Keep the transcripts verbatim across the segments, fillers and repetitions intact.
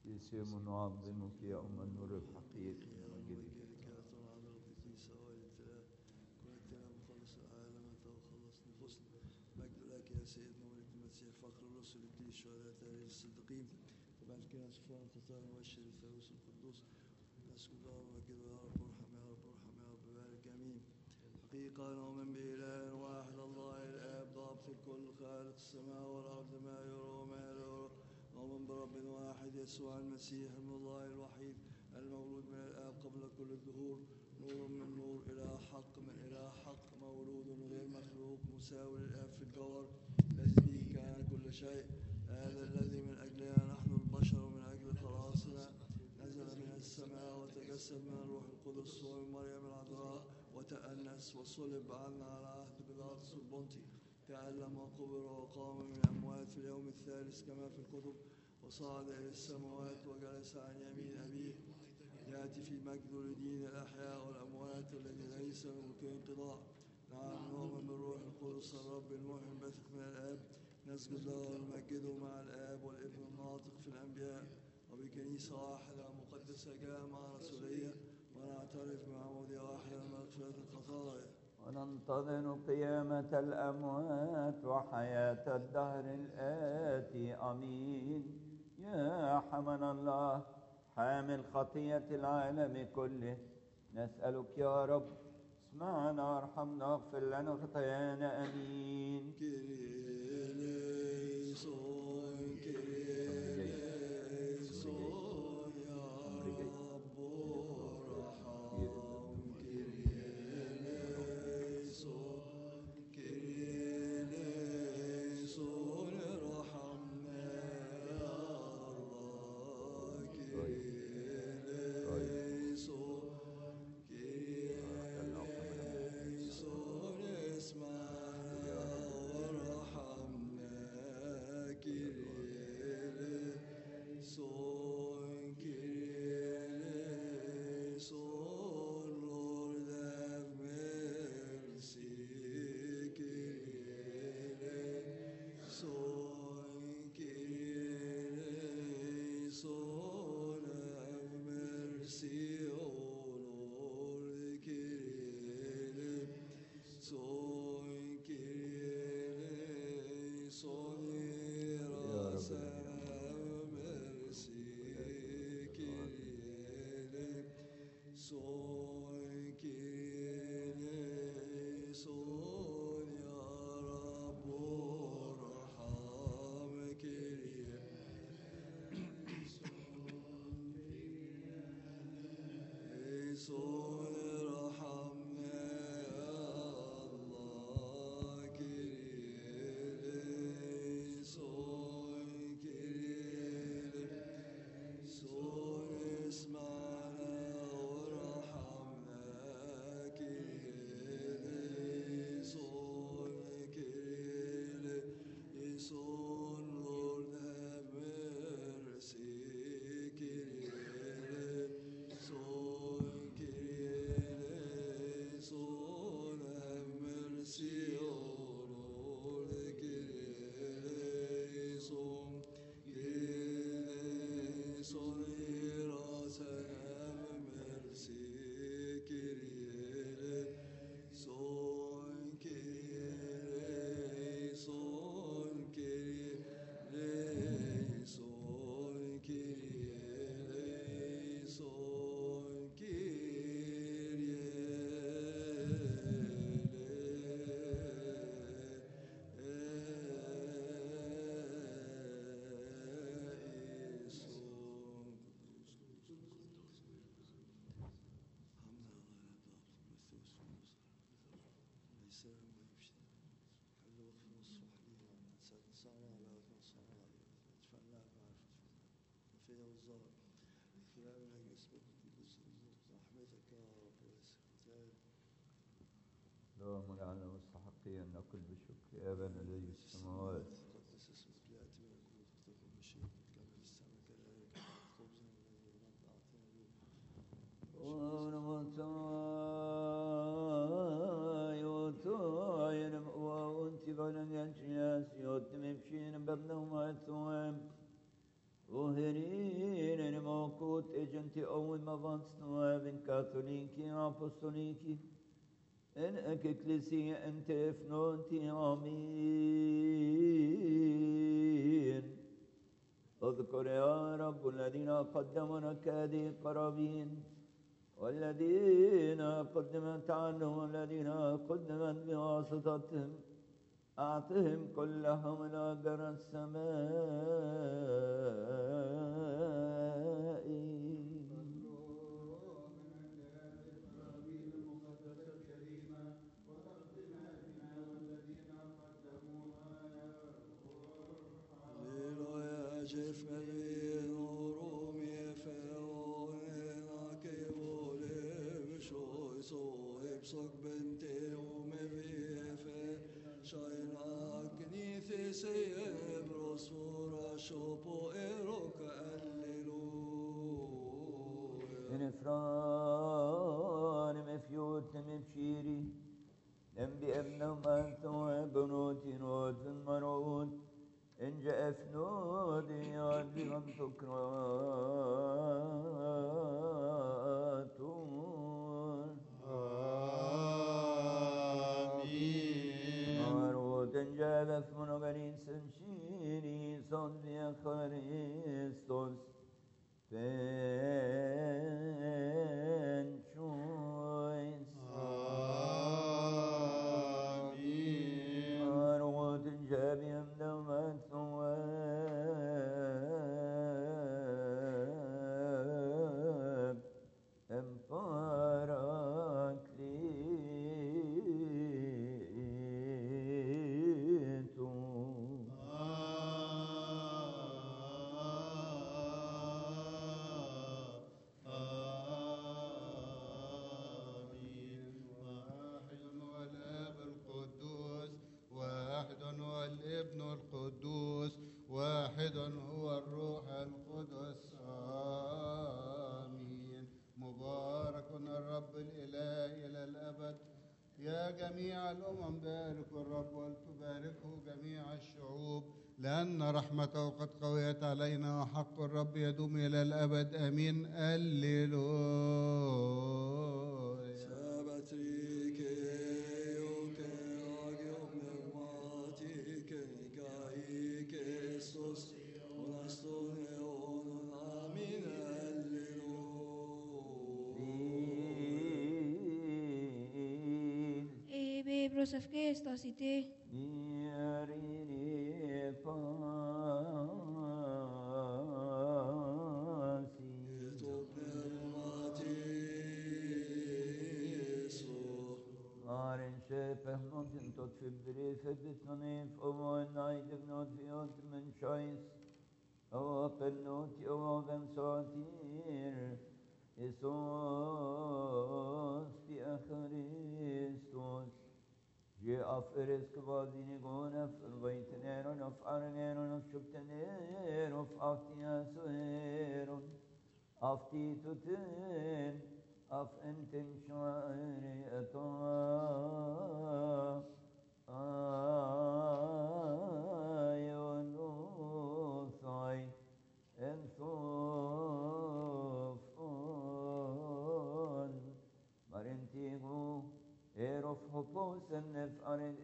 يسير نعظمك يا أم النور الحقيقي ونمجدك. يا طبعا ربي سواء الابتلاء كنتنا مخلص العالم أنت وخلص نفوسنا. مجد لك يا سيدنا ولك المسيح فخر الرسل ابتدي الشهداء تاريخ الصديقين وبعد كده سفران خطايا مبشر الثالوث القدوس نسكت يا رب مجد يا رب ارحم يا رب ارحم يا رب بارك امين. حقيقة نؤمن بإله واحد الله الآب ضابط الكل خالق السماء والأرض ما يرى وما لا يرى. نؤمن برب واحد يسوع المسيح ابن الله الوحيد المولود من الآب قبل كل الدهور نور من نور إلى حق من إلى حق مولود غير مخلوق مساوي للآب في الجوهر الذي به كان كل شيء. هذا الذي من أجلنا نحن البشر ومن أجل خلاصنا نزل من السماء وتجسد من الروح القدس ومن مريم العذراء وتأنس وصلب عنا على عهد بيلاطس البنطي تألم وقبر وقام من الأموات في اليوم الثالث كما في الكتب وصعد إلى السماوات وجلس عن يمين أبيه يأتي في مجد لدين الأحياء والأموات الذي ليس ممكن انقضاء. نعم نؤمن بالروح القدس الرب المحيي البثق من الآب نسجد له ونمجده مع الآب والابن الناطق في الأنبياء وبكنيسة واحدة مقدسة جامعة رسولية ونعترف بمعمودية واحدة لمغفرة الخطايا وننتظر قيامة الأموات وحياة الدهر الآتي آمين. يا حمن الله حامل خطية العالم كله نسألك يا رب اسمعنا وارحمنا واغفر لنا خطايانا آمين. كيريليسون كيريليسون يا رب ارحم كيريليسون كيريليسون ارحمنا يا الله كيريليسون كيريليسون اسمعنا وارحمنا كيريليسون كيريليسون Lord have mercy كيريليسون كيريليسون have mercy O Lord كيريليسون كيريليسون راس have mercy كيريليسون كيريليسون يا رب ارحم كيريليسون ارحمنا يا الله كيريليسون كيريليسون اسمعنا وارحمنا كيريليسون كيريليسون Lord have mercy كيريليسون كيريليسون have mercy O Lord كيريليسون كيريليسون راس have mercy كيريليسون كيريليسون كيريليسون كيريليسون اللهم اجعلنا مستحقين أن نأكل بشكر يا أبانا الذي في السماوات. تقدس اسمك يأتي ملكوتك تكن مشيئتك كما في السماء كذلك خبزنا الذي غدا أعطنا اليوم وأنت بلن ينشياس يوتم بشين ببنهم أثوام وهرين gente ovim avans nuevin katoliki apostoliki en ek ecclesia ente efnonti amin. اذكر يا رب الذين قدموا كهذه القرابين والذين قدمت عنهم والذين قدمت بواسطتهم أعطهم كلهم الأجر السمائي. نفران مفيوت مبشيري نم بأبنا ومانتو بنوتي نوت المرود إن جاء فنود ياد بغم سكراتون آمين. مرود إن جاء بثمن غرين سنشيري صدي خريستوس Fan choice. Amen. Arwad jabiyam damat thawab. Emparaklitu. والابن القدوس واحد هو الروح القدس آمين. مبارك الرب الإله إلى الأبد. يا جميع الأمم باركوا الرب ولتباركه جميع الشعوب لأن رحمته قد قويت علينا وحق الرب يدوم إلى الأبد آمين. الليلويا. Joseph Christus ite. Maren köper någonting tot fibri föddes någon if och var najd av något vi åt men choice och penot och vem satir Jesus في Kristus je afres kvadini gona förvejtner och afarner och köptener och aftiaser och aftituten af enten shari ata ayonu sai ensofon marentigo erof hoposen nefaren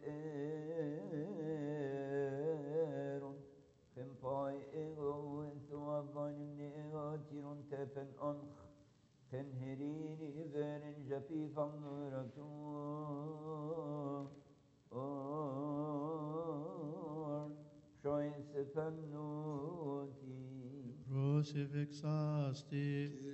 eron kempai ego entu avanim ne egotirun tepen onch تنهريني إذن جفيفا مرتو أور شويس فنوتي Crucifix asti.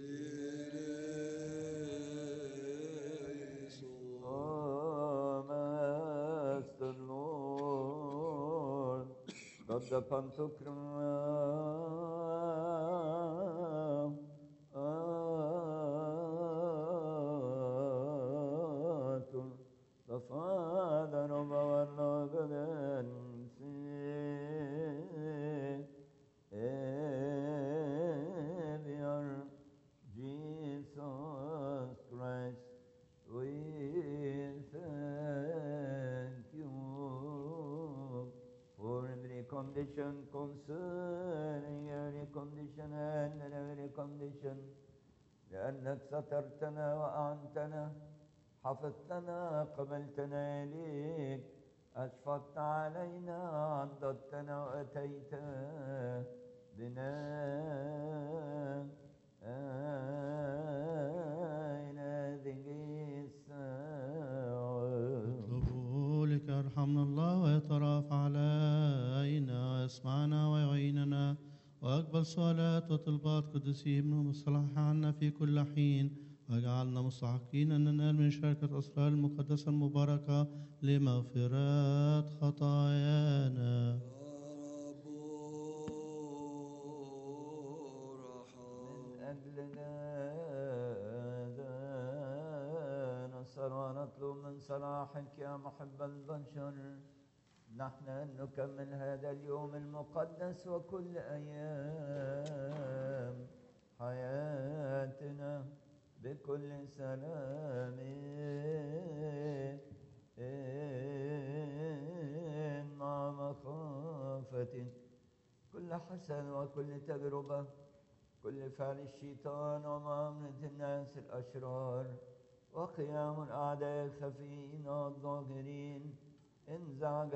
Oh, Master Lord, God the Pantocrum, the Father of our Lord and Savior Jesus Christ, we thank you for every condition concerning every condition and every condition لأنك سترتنا وأعنتنا، حفظتنا، قبلتنا إليك، أشفقت علينا، عضدتنا وأتيت بنا إلى هذه الساعة. اطلبوا لك يرحمنا الله ويترافع علينا ويسمعنا ويعيننا وأقبل صلاة وطلبات قدسهم ومصلح عنا في كل حين، واجعلنا مستحقين أن ننال من شركة أسرار المقدسة المباركة لمغفرات خطايانا. من أجل هذا نسأل ونطلب من صلاحك يا محب البشر نحن أن نكمل هذا اليوم المقدس وكل أيام حياتنا بكل سلام مع مخافة كل حسن وكل تجربة، كل فعل الشيطان ومعاملة الناس الأشرار وقيام الأعداء الخفيين والظاهرين انزعج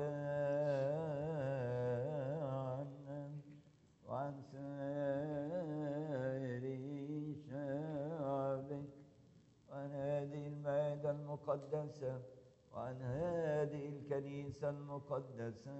عنا وعن سائر شعبك، وعن هذه المائدة المقدسة، وعن هذه الكنيسة المقدسة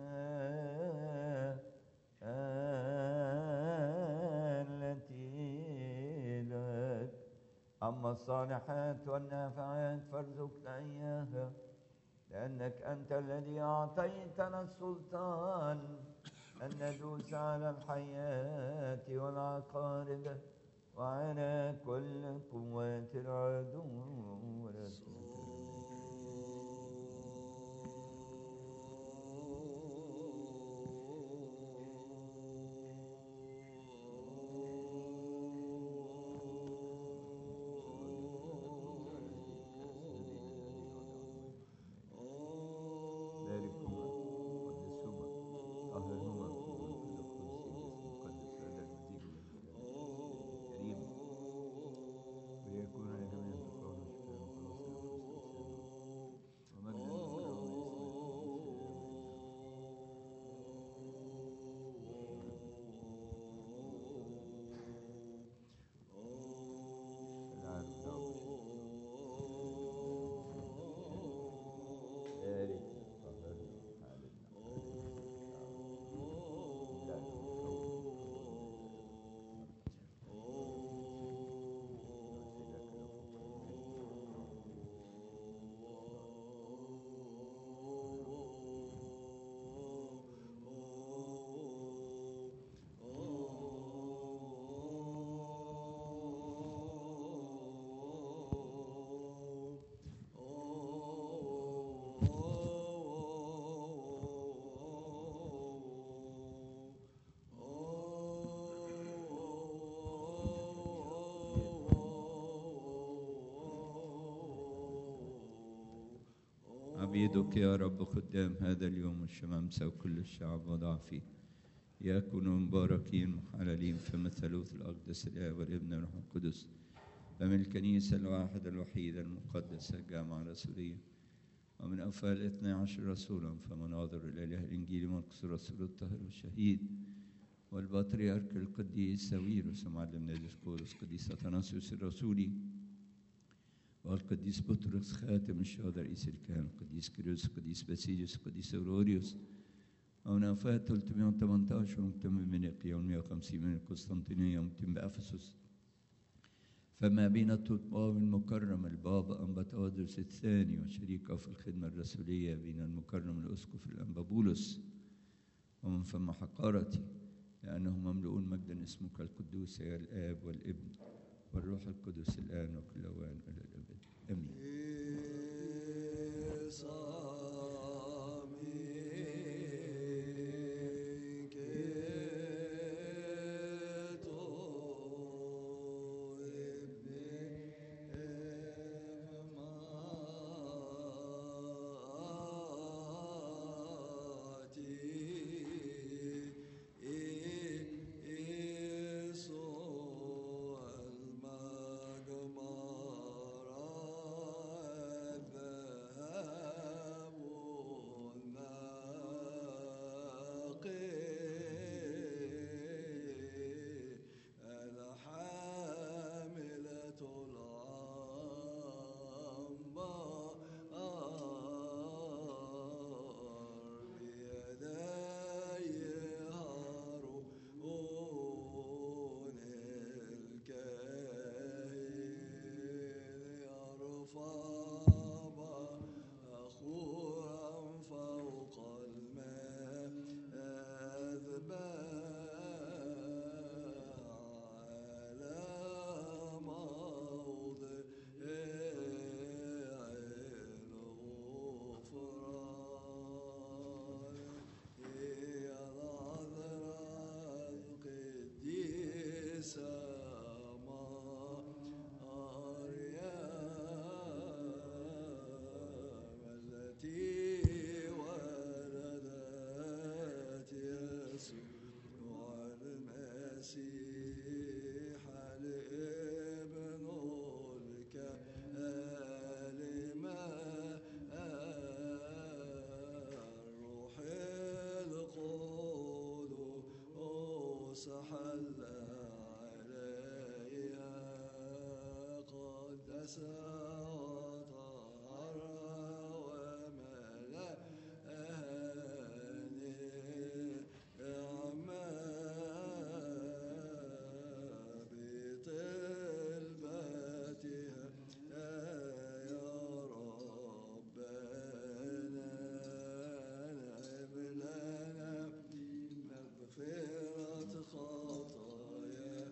التي لك. أما الصالحات والنافعات فارزقنا إياها، لأنك أنت الذي أعطيتنا السلطان أن ندوس على الحياة والعقارب وعلى كل قوات العدو. عبيدك يا رب خدام هذا اليوم الشمامسة وكل الشعب وضع فيه، يكونوا مباركين محللين في الثالوث الأقدس الآب والابن والروح القدس، فمن الكنيسة الواحدة الوحيدة المقدسة الجامعة الرسولية، ومن أوفال اثني عشر رسولا فمناظر الإله الإنجيلي مرقس الرسول الطاهر والشهيد، والبطريرك القديس ساويرس ومعلم ديسقورس، قديس أثناسيوس الرسولي، والقديس بطرس خاتم الشهداء رئيس الكهنة، القديس كيروس، القديس باسيليوس، القديس أوروريوس، ومن أوفاة ثلاثمائة وثمانية عشر ومتم من نيقيا ومئة وخمسين من القسطنطينية ومتم بأفسس، فما بين الطلباب المكرم البابا أنبا تودرس الثاني وشريكه في الخدمة الرسولية بين المكرم الأسقف الأنبا بولس، ومن فم حقارتي لأنه مملؤون مجدا اسمك القدوس يا الآب والابن والروح القدس الآن وكل أوان إلى الأبد آمين. Maga حل عليها قدس وطهر وملأ أهاني أعمى بطلبتها يا ربنا نعم لنا مغفرة خطايا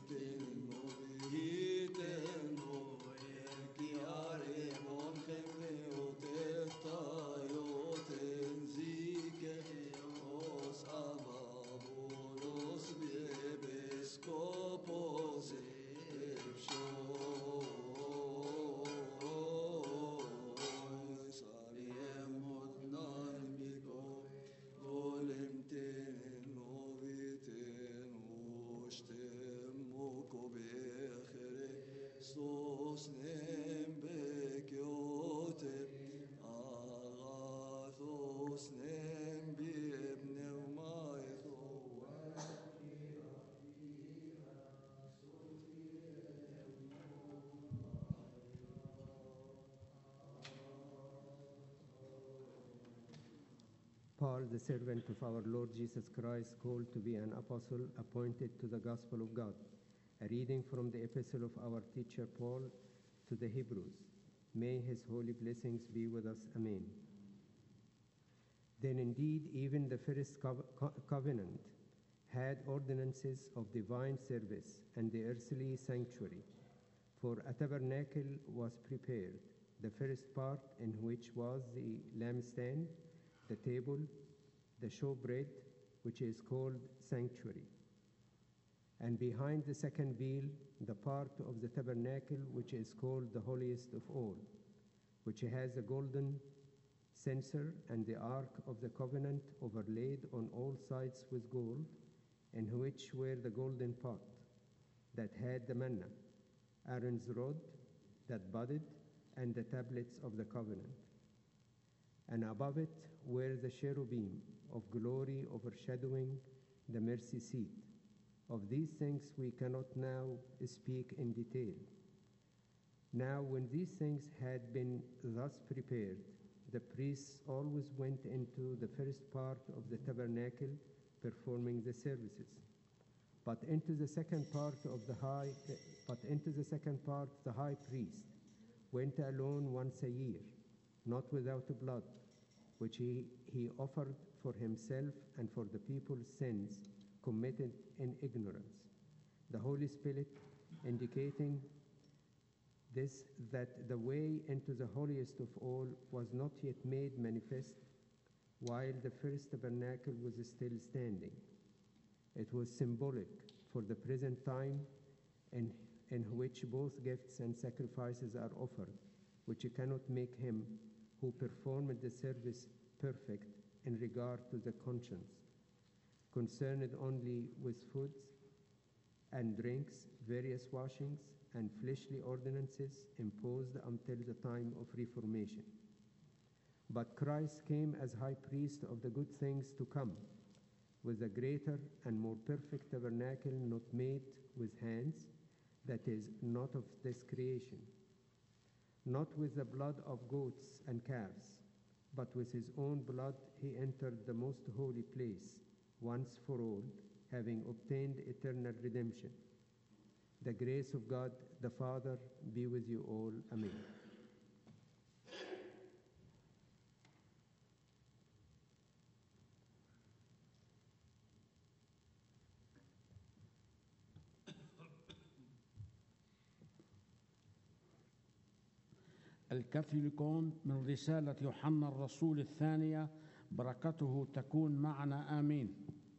Thank you. Paul, the servant of our Lord Jesus Christ, called to be an apostle, appointed to the gospel of God. A reading from the epistle of our teacher Paul to the Hebrews. May his holy blessings be with us. Amen. Then indeed even the first co- co- covenant had ordinances of divine service and the earthly sanctuary. For a tabernacle was prepared, the first part in which was the lampstand, the table, the showbread, which is called sanctuary. And behind the second veil, the part of the tabernacle which is called the holiest of all, which has a golden censer and the ark of the covenant overlaid on all sides with gold, in which were the golden pot that had the manna, Aaron's rod that budded, and the tablets of the covenant. And above it were the cherubim of glory overshadowing the mercy seat. Of these things we cannot now speak in detail. Now when these things had been thus prepared, the priests always went into the first part of the tabernacle, performing the services. But into the second part of the high, but into the second part the high priest went alone once a year, not without blood, which he, he offered for himself and for the people's sins committed in ignorance. The Holy Spirit indicating this, that the way into the holiest of all was not yet made manifest while the first tabernacle was still standing. It was symbolic for the present time in, in which both gifts and sacrifices are offered, which cannot make him who performed the service perfect in regard to the conscience, concerned only with foods and drinks, various washings, and fleshly ordinances imposed until the time of Reformation. But Christ came as high priest of the good things to come, with a greater and more perfect tabernacle not made with hands, that is, not of this creation, not with the blood of goats and calves, but with his own blood he entered the most holy place, once for all, having obtained eternal redemption. The grace of God the Father be with you all. Amen. الكاثوليكون من رسالة يوحنا الرسول الثانية، بركته تكون معنا آمين.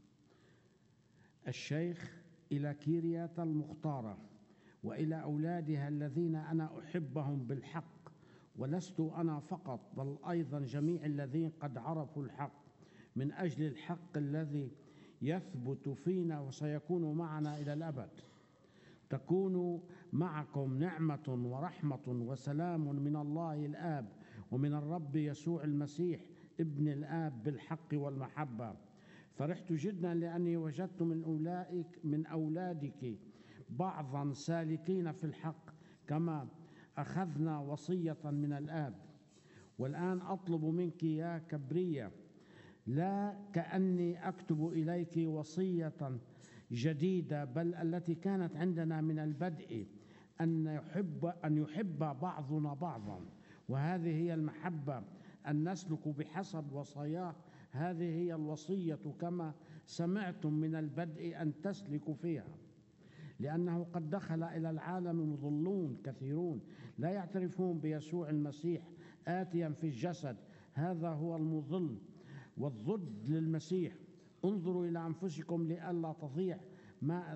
الشيخ إلى كيريات المختارة وإلى أولادها الذين أنا أحبهم بالحق، ولست أنا فقط بل أيضا جميع الذين قد عرفوا الحق، من أجل الحق الذي يثبت فينا وسيكون معنا إلى الأبد. تكون معكم نعمة ورحمة وسلام من الله الآب ومن الرب يسوع المسيح ابن الآب بالحق والمحبة. فرحت جدا لأني وجدت من أولئك من أولادك بعضا سالكين في الحق كما أخذنا وصية من الآب. والآن أطلب منك يا كبرية، لا كأني أكتب إليك وصية جديدة، بل التي كانت عندنا من البدء، أن يحب أن يحب بعضنا بعضا، وهذه هي المحبة، أن نسلك بحسب وصاياه. هذه هي الوصية كما سمعتم من البدء أن تسلكوا فيها، لأنه قد دخل إلى العالم مضلون كثيرون لا يعترفون بيسوع المسيح آتيا في الجسد، هذا هو المضل والضد للمسيح. انظروا إلى أنفسكم لئلا تضيع ما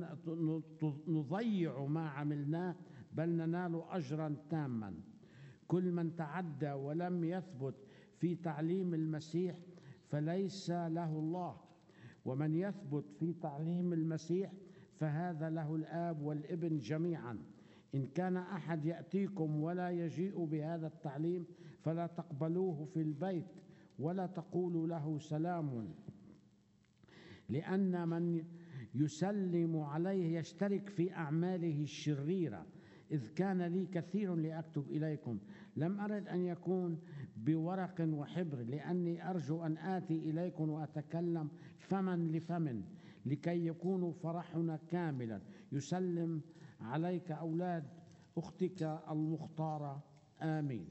نضيع ما عملناه، بل ننال أجرا تاما. كل من تعدى ولم يثبت في تعليم المسيح فليس له الله، ومن يثبت في تعليم المسيح فهذا له الآب والابن جميعا. إن كان أحد يأتيكم ولا يجيء بهذا التعليم فلا تقبلوه في البيت ولا تقولوا له سلام، لأن من يسلم عليه يشترك في أعماله الشريرة. إذ كان لي كثير لأكتب إليكم، لم أرد أن يكون بورق وحبر، لأني أرجو أن آتي إليكم وأتكلم فما لفم لكي يكون فرحنا كاملا. يسلم عليك أولاد أختك المختارة. آمين.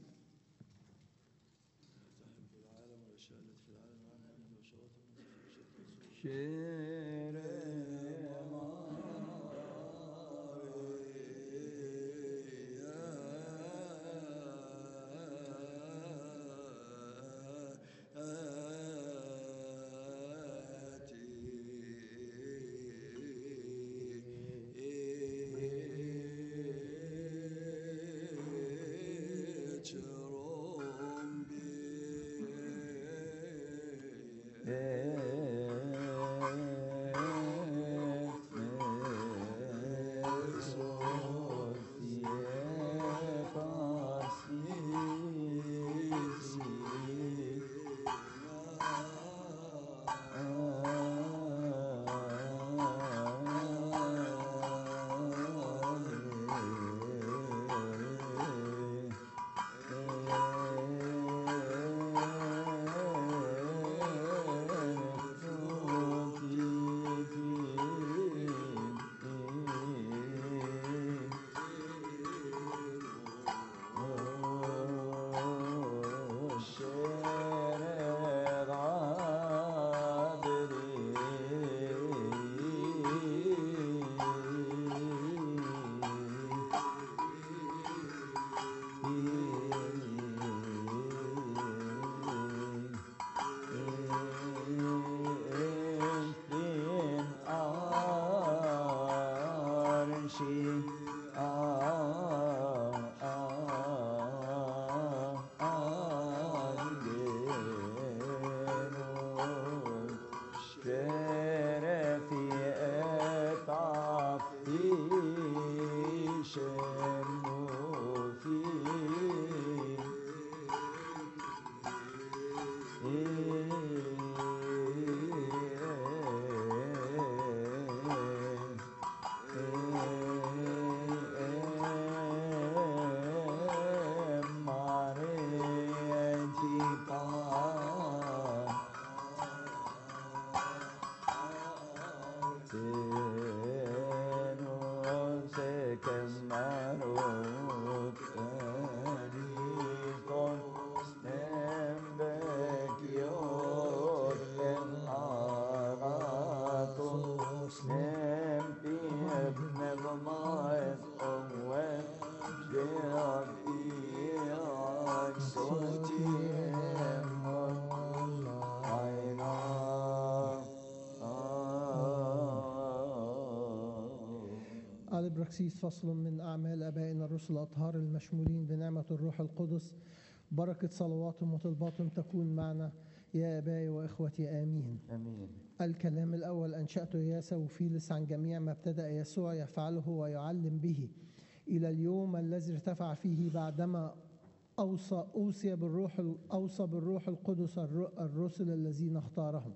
على براكسيس فصل من أعمال آبائنا الرسل الأطهار المشمولين بنعمة الروح القدس. بركة صلواتهم وطلباتهم تكون معنا يا آبائي وإخوتي. آمين. آمين. الكلام الأول أنشأته ياسا وفيلس عن جميع ما ابتدأ يسوع يفعله ويعلم به إلى اليوم الذي ارتفع فيه بعدما أوصى أوصي بالروح أوصى بالروح القدس الرسل الذين اختارهم،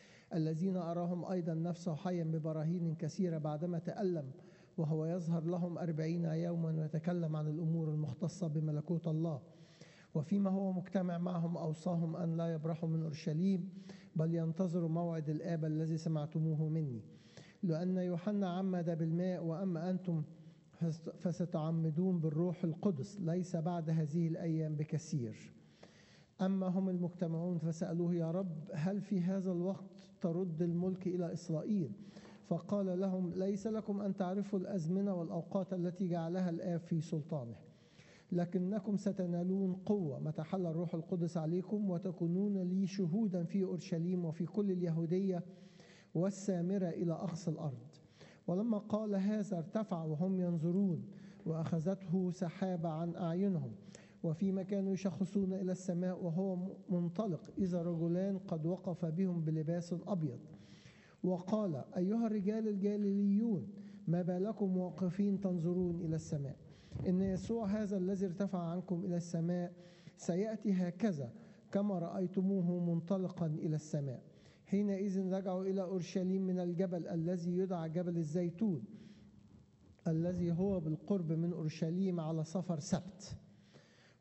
الذين أراهم أيضا نفسه حيا ببراهين كثيرة بعدما تألم، وهو يظهر لهم أربعين يوما ويتكلم عن الأمور المختصة بملكوت الله. وفيما هو مجتمع معهم أوصاهم أن لا يبرحوا من أورشليم، بل ينتظروا موعد الآب الذي سمعتموه مني، لأن يوحنا عمد بالماء، وأما أنتم فستعمدون بالروح القدس ليس بعد هذه الأيام بكثير. أما هم المجتمعون فسألوه: يا رب، هل في هذا الوقت ترد الملك إلى إسرائيل؟ فقال لهم: ليس لكم أن تعرفوا الأزمنة والأوقات التي جعلها الآب في سلطانه، لكنكم ستنالون قوة متى حل الروح القدس عليكم، وتكونون لي شهودا في أورشليم وفي كل اليهودية والسامرة إلى أقصى الأرض. ولما قال هذا ارتفع وهم ينظرون، وأخذته سحابة عن أعينهم، وفيما كانوا يشخصون إلى السماء وهو منطلق، إذا رجلان قد وقف بهم بلباس أبيض، وقال: أيها الرجال الجاليليون، ما بالكم واقفين تنظرون إلى السماء؟ إن يسوع هذا الذي ارتفع عنكم إلى السماء سيأتي هكذا كما رأيتموه منطلقا إلى السماء. حينئذ رجعوا إلى أورشليم من الجبل الذي يدعى جبل الزيتون، الذي هو بالقرب من أورشليم، على سفر سبت.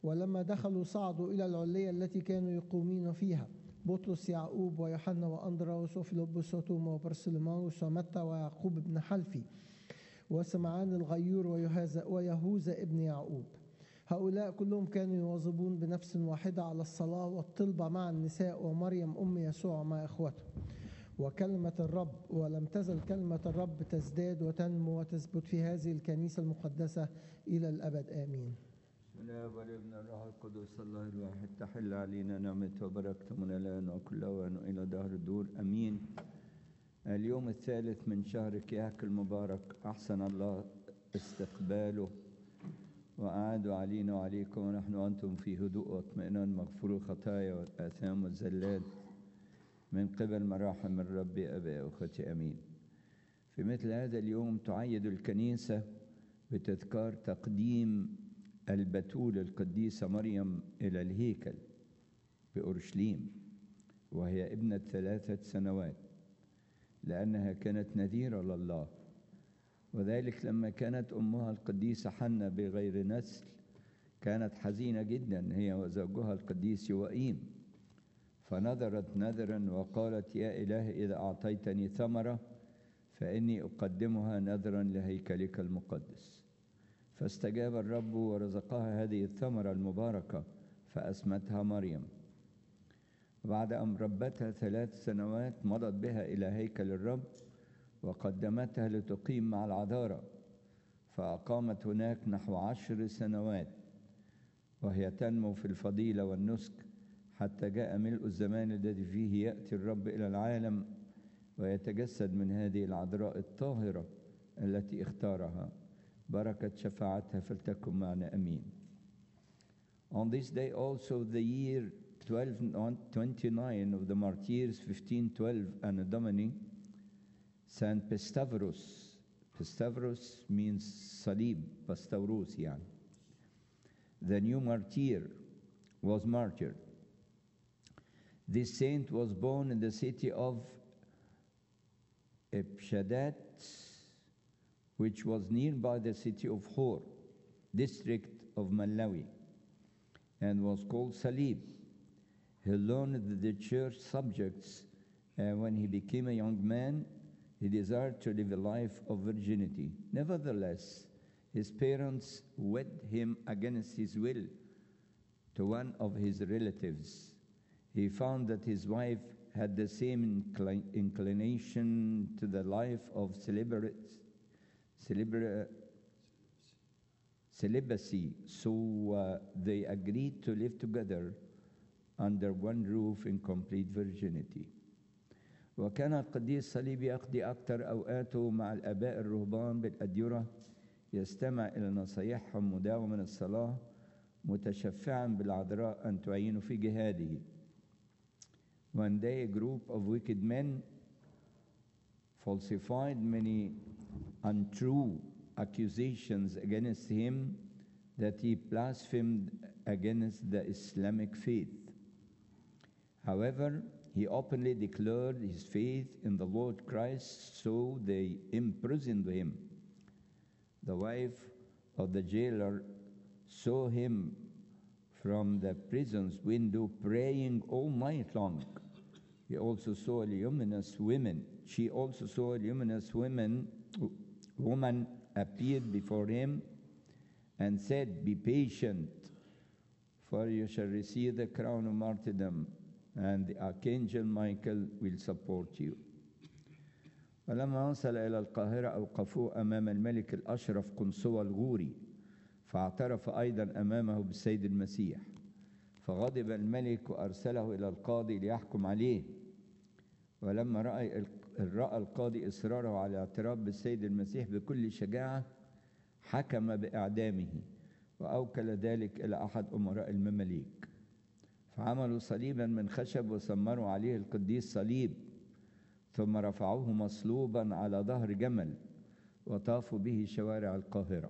ولما دخلوا صعدوا إلى العلية التي كانوا يقومون فيها، بطرس يعقوب ويوحنا وأندراوس وفيلبس وتوما وبرسلماوس ومتى ويعقوب بن حلفي وسمعان الغيور ويهوذا ابن يعقوب. هؤلاء كلهم كانوا يواظبون بنفس واحدة على الصلاة والطلبة مع النساء ومريم أم يسوع مع إخوته. وكلمة الرب ولم تزل كلمة الرب تزداد وتنمو وتثبت في هذه الكنيسة المقدسة إلى الأبد. آمين. بسم الله والابن الروح القدس الله الواحد. تحل علينا نعمته وبركته من الآن وكل أوان إلى دهر الدور. أمين. اليوم الثالث من شهر كياك المبارك، أحسن الله استقباله وأعادوا علينا وعليكم ونحن وأنتم في هدوء واطمئنان، مغفور الخطايا والآثام والزلات من قبل مراحم الرب أبائي وأخوتي. أمين. في مثل هذا اليوم تعيد الكنيسة بتذكار تقديم البتول القديسة مريم إلى الهيكل بأورشليم، وهي ابنة ثلاثة سنوات، لأنها كانت نذيرة لله. وذلك لما كانت أمها القديسة حنة بغير نسل كانت حزينة جدا هي وزوجها القديس يوائيم، فنذرت نذرا وقالت: يا إله إذا أعطيتني ثمرة فإني أقدمها نذرا لهيكلك المقدس. فاستجاب الرب ورزقها هذه الثمرة المباركة فأسمتها مريم. بعد أن ربتها ثلاث سنوات مضت بها إلى هيكل الرب وقدمتها لتقيم مع العذارى، فأقامت هناك نحو عشر سنوات وهي تنمو في الفضيلة والنسك حتى جاء ملء الزمان الذي فيه يأتي الرب إلى العالم ويتجسد من هذه العذراء الطاهرة التي اختارها. بركة شفاعتها فلتكن معنا. أمين. On this day also the year twelve twenty-nine of the martyrs fifteen twelve Anno Domini, Saint Pestavros. Pestavros means Salib, Pastavros يعني. The new martyr was martyred. This saint was born in the city of Epshadat, which was nearby the city of Hor, district of Malawi, and was called Salib. He learned the church subjects, and when he became a young man, he desired to live a life of virginity. Nevertheless, his parents wed him against his will to one of his relatives. He found that his wife had the same inclin- inclination to the life of celibacy, celibra- celibacy, so uh, they agreed to live together under one roof in complete virginity. وكان القديس صليب يقضي أكثر أوقاته مع الآباء الرهبان بالأديرة، يستمع إلى نصايحهم مداوما الصلاة، متشفعا بالعذراء أن تعينه في جهاده. One day a group of wicked men falsified many untrue accusations against him that he blasphemed against the Islamic faith. However, he openly declared his faith in the Lord Christ, so they imprisoned him. The wife of the jailer saw him from the prison's window praying all night long. He also saw luminous women. She also saw luminous women, woman appeared before him and said, "Be patient, for you shall receive the crown of martyrdom, and the archangel Michael will support you." ولما وصل إلى القاهرة أوقفوه أمام الملك الأشرف قنصوة الغوري، فاعترف أيضا أمامه بالسيد المسيح، فغضب الملك وأرسله إلى القاضي ليحكم عليه. ولما رأى رأى القاضي إصراره على الاعتراف بالسيد المسيح بكل شجاعة، حكم بإعدامه وأوكل ذلك إلى أحد أمراء المماليك. فعملوا صليبا من خشب وسمروا عليه القديس صليب، ثم رفعوه مصلوبا على ظهر جمل وطافوا به شوارع القاهرة.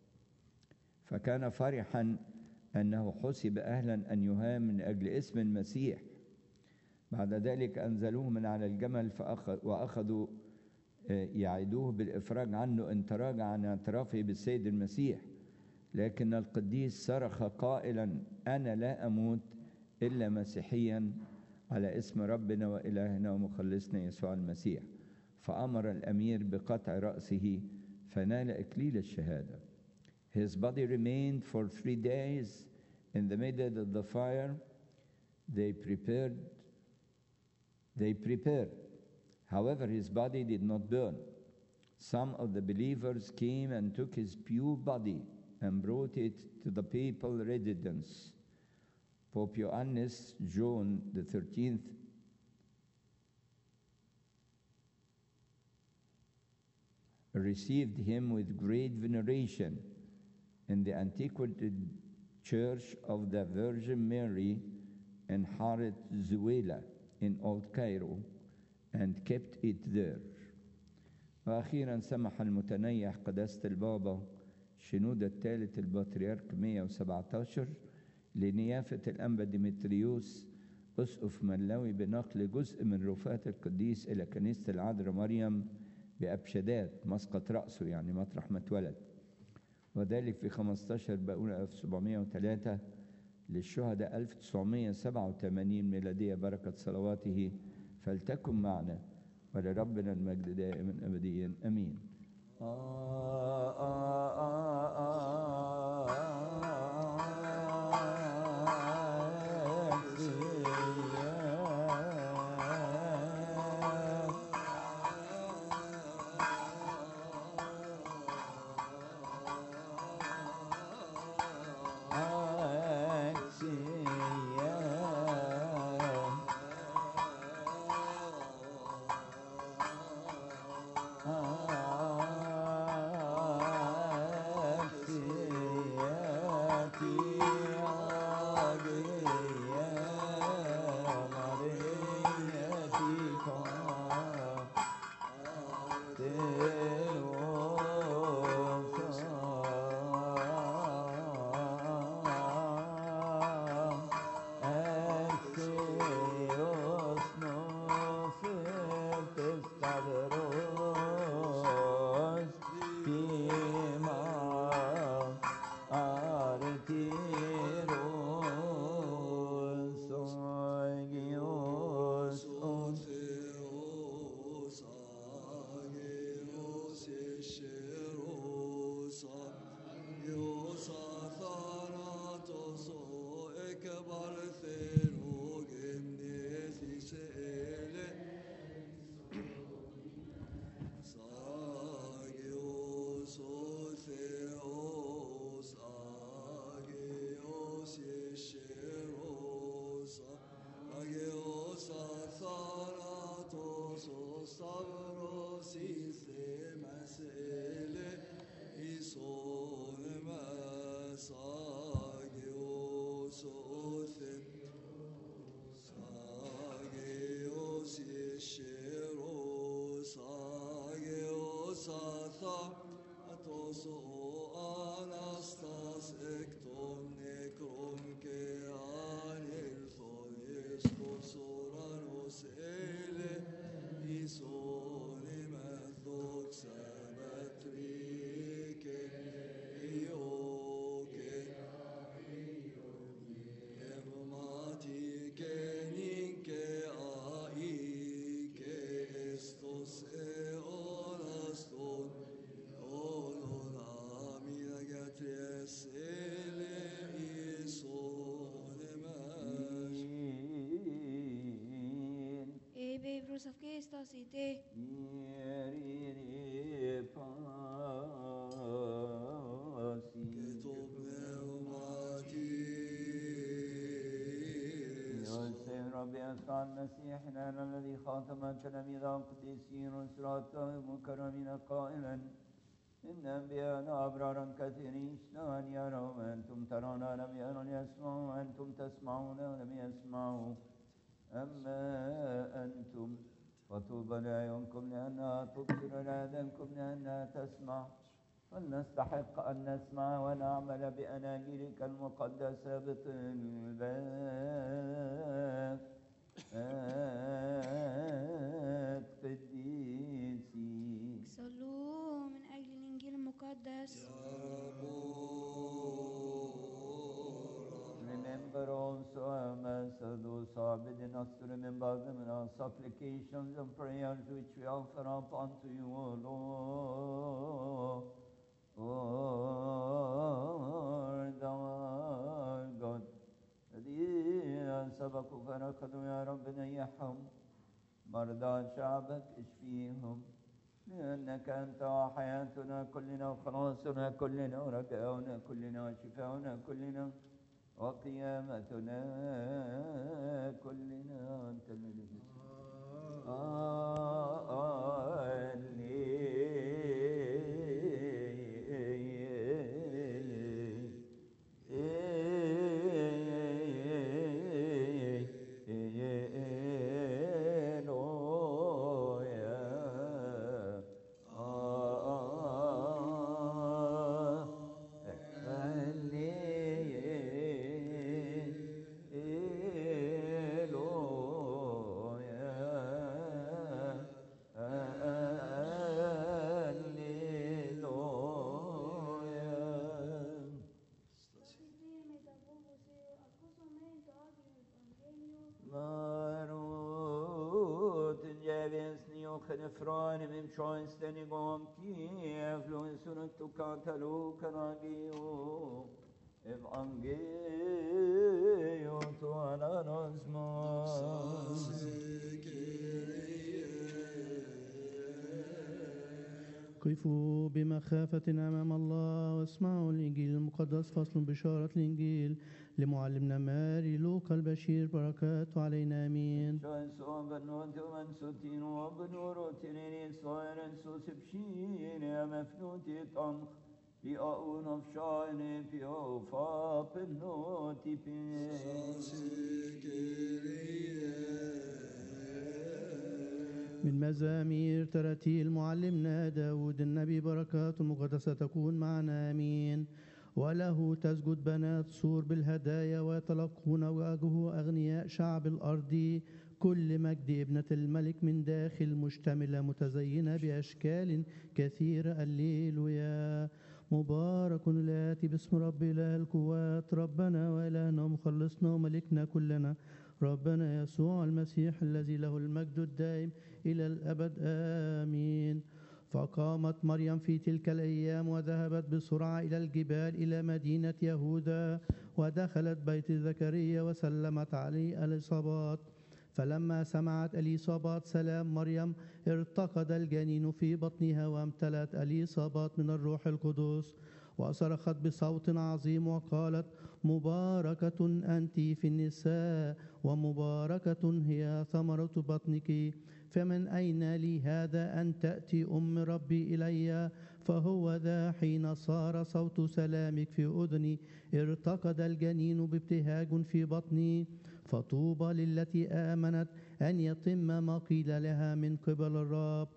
فكان فرحا أنه حسب أهلا أن يهان من أجل اسم المسيح. بعد ذلك أنزلوه من على الجمل فأخذ وأخذوا يعيدوه بالإفراج عنه إن تراجع عن اعترافه بالسيد المسيح، لكن القديس صرخ قائلا أنا لا أموت إلا مسيحيا على اسم ربنا وإلهنا ومخلصنا يسوع المسيح، فأمر الأمير بقطع رأسه فنال إكليل الشهادة. His body remained for three days in the middle of the fire. They prepared, they prepared. However, his body did not burn. Some of the believers came and took his pure body and brought it to the papal residence. Pope Ioannis John the thirteenth received him with great veneration in the antiquated church of the Virgin Mary in Haret Zuela in Old Cairo and kept it there. وأخيرا سمح المتنيح قداسة البابا شنودة الثالث البطريرك مئة وسبعة عشر لنيافة الأنبا ديمتريوس أسقف ملاوي بنقل جزء من رفات القديس إلى كنيسة العذراء مريم بأبشدات، مسقط رأسه يعني مطرح ما اتولد، وذلك في خمسة عشر باقون ألف وسبعمائة وثلاثة للشهداء ألف وتسعمائة وسبعة وثمانين ميلادية. بركة صلواته فلتكن معنا ولربنا المجد دائما أبديا آمين. آه آه آه آه مسيحنا الذي خاتم تلاميذ القديسين وسراته المكرمين قائلا إن أنبياءنا أبرارا كثيرين اشتهوا أن يروا وأنتم ترون لم يروا يسمعوا وأنتم تسمعون ولم يسمعوا أما أنتم فطوبى لأعينكم لأنها تبصر لآذانكم لأنها تسمع. فلنستحق أن نسمع ونعمل بأناجيلك المقدسة بطلبات قديسي. صلوا من أجل الإنجيل المقدس. يا رب us to remember them in our supplications and prayers which we offer up unto you, O Lord. Lord our God. الذين سبقوا فركضوا يا رب نيحهم مرضى شعبك اشفيهم لأنك أنت وحياتنا كلنا وخلاصنا كلنا ورجاؤنا كلنا وشفاؤنا كلنا وقيامتنا كلنا أنت الذي Frane mim choinsten igom kiev luisun tu kantalu kanagio evangelium tu ananosma قفوا بمخافة أمام الله واسمعوا الإنجيل المقدس. فصل بشارة الإنجيل لمعلمنا ماري لوقا البشير. بركاته علينا آمين. من مزامير تراتيل معلمنا داود النبي. بركات المقدسة تكون معنا آمين. وله تسجد بنات سور بالهدايا ويتلقون وجهه أغنياء شعب الأرض. كل مجد ابنة الملك من داخل مشتملة متزينة بأشكال كثيرة. الليلويا. مبارك الآتي باسم رب إله القوات ربنا وإلهنا ومخلصنا وملكنا كلنا ربنا يسوع المسيح الذي له المجد الدائم إلى الأبد آمين. فقامت مريم في تلك الأيام وذهبت بسرعة إلى الجبال إلى مدينة يهوذا ودخلت بيت زكريا وسلمت عليه إليصابات. فلما سمعت إليصابات سلام مريم ارتقد الجنين في بطنها وامتلأت إليصابات من الروح القدس وصرخت بصوت عظيم وقالت مباركة أنت في النساء ومباركة هي ثمرة بطنك. فمن أين لي هذا أن تأتي أم ربي إلي؟ فهو ذا حين صار صوت سلامك في أذني ارتقد الجنين بابتهاج في بطني. فطوبى للتي آمنت أن يتم ما قيل لها من قبل الرب.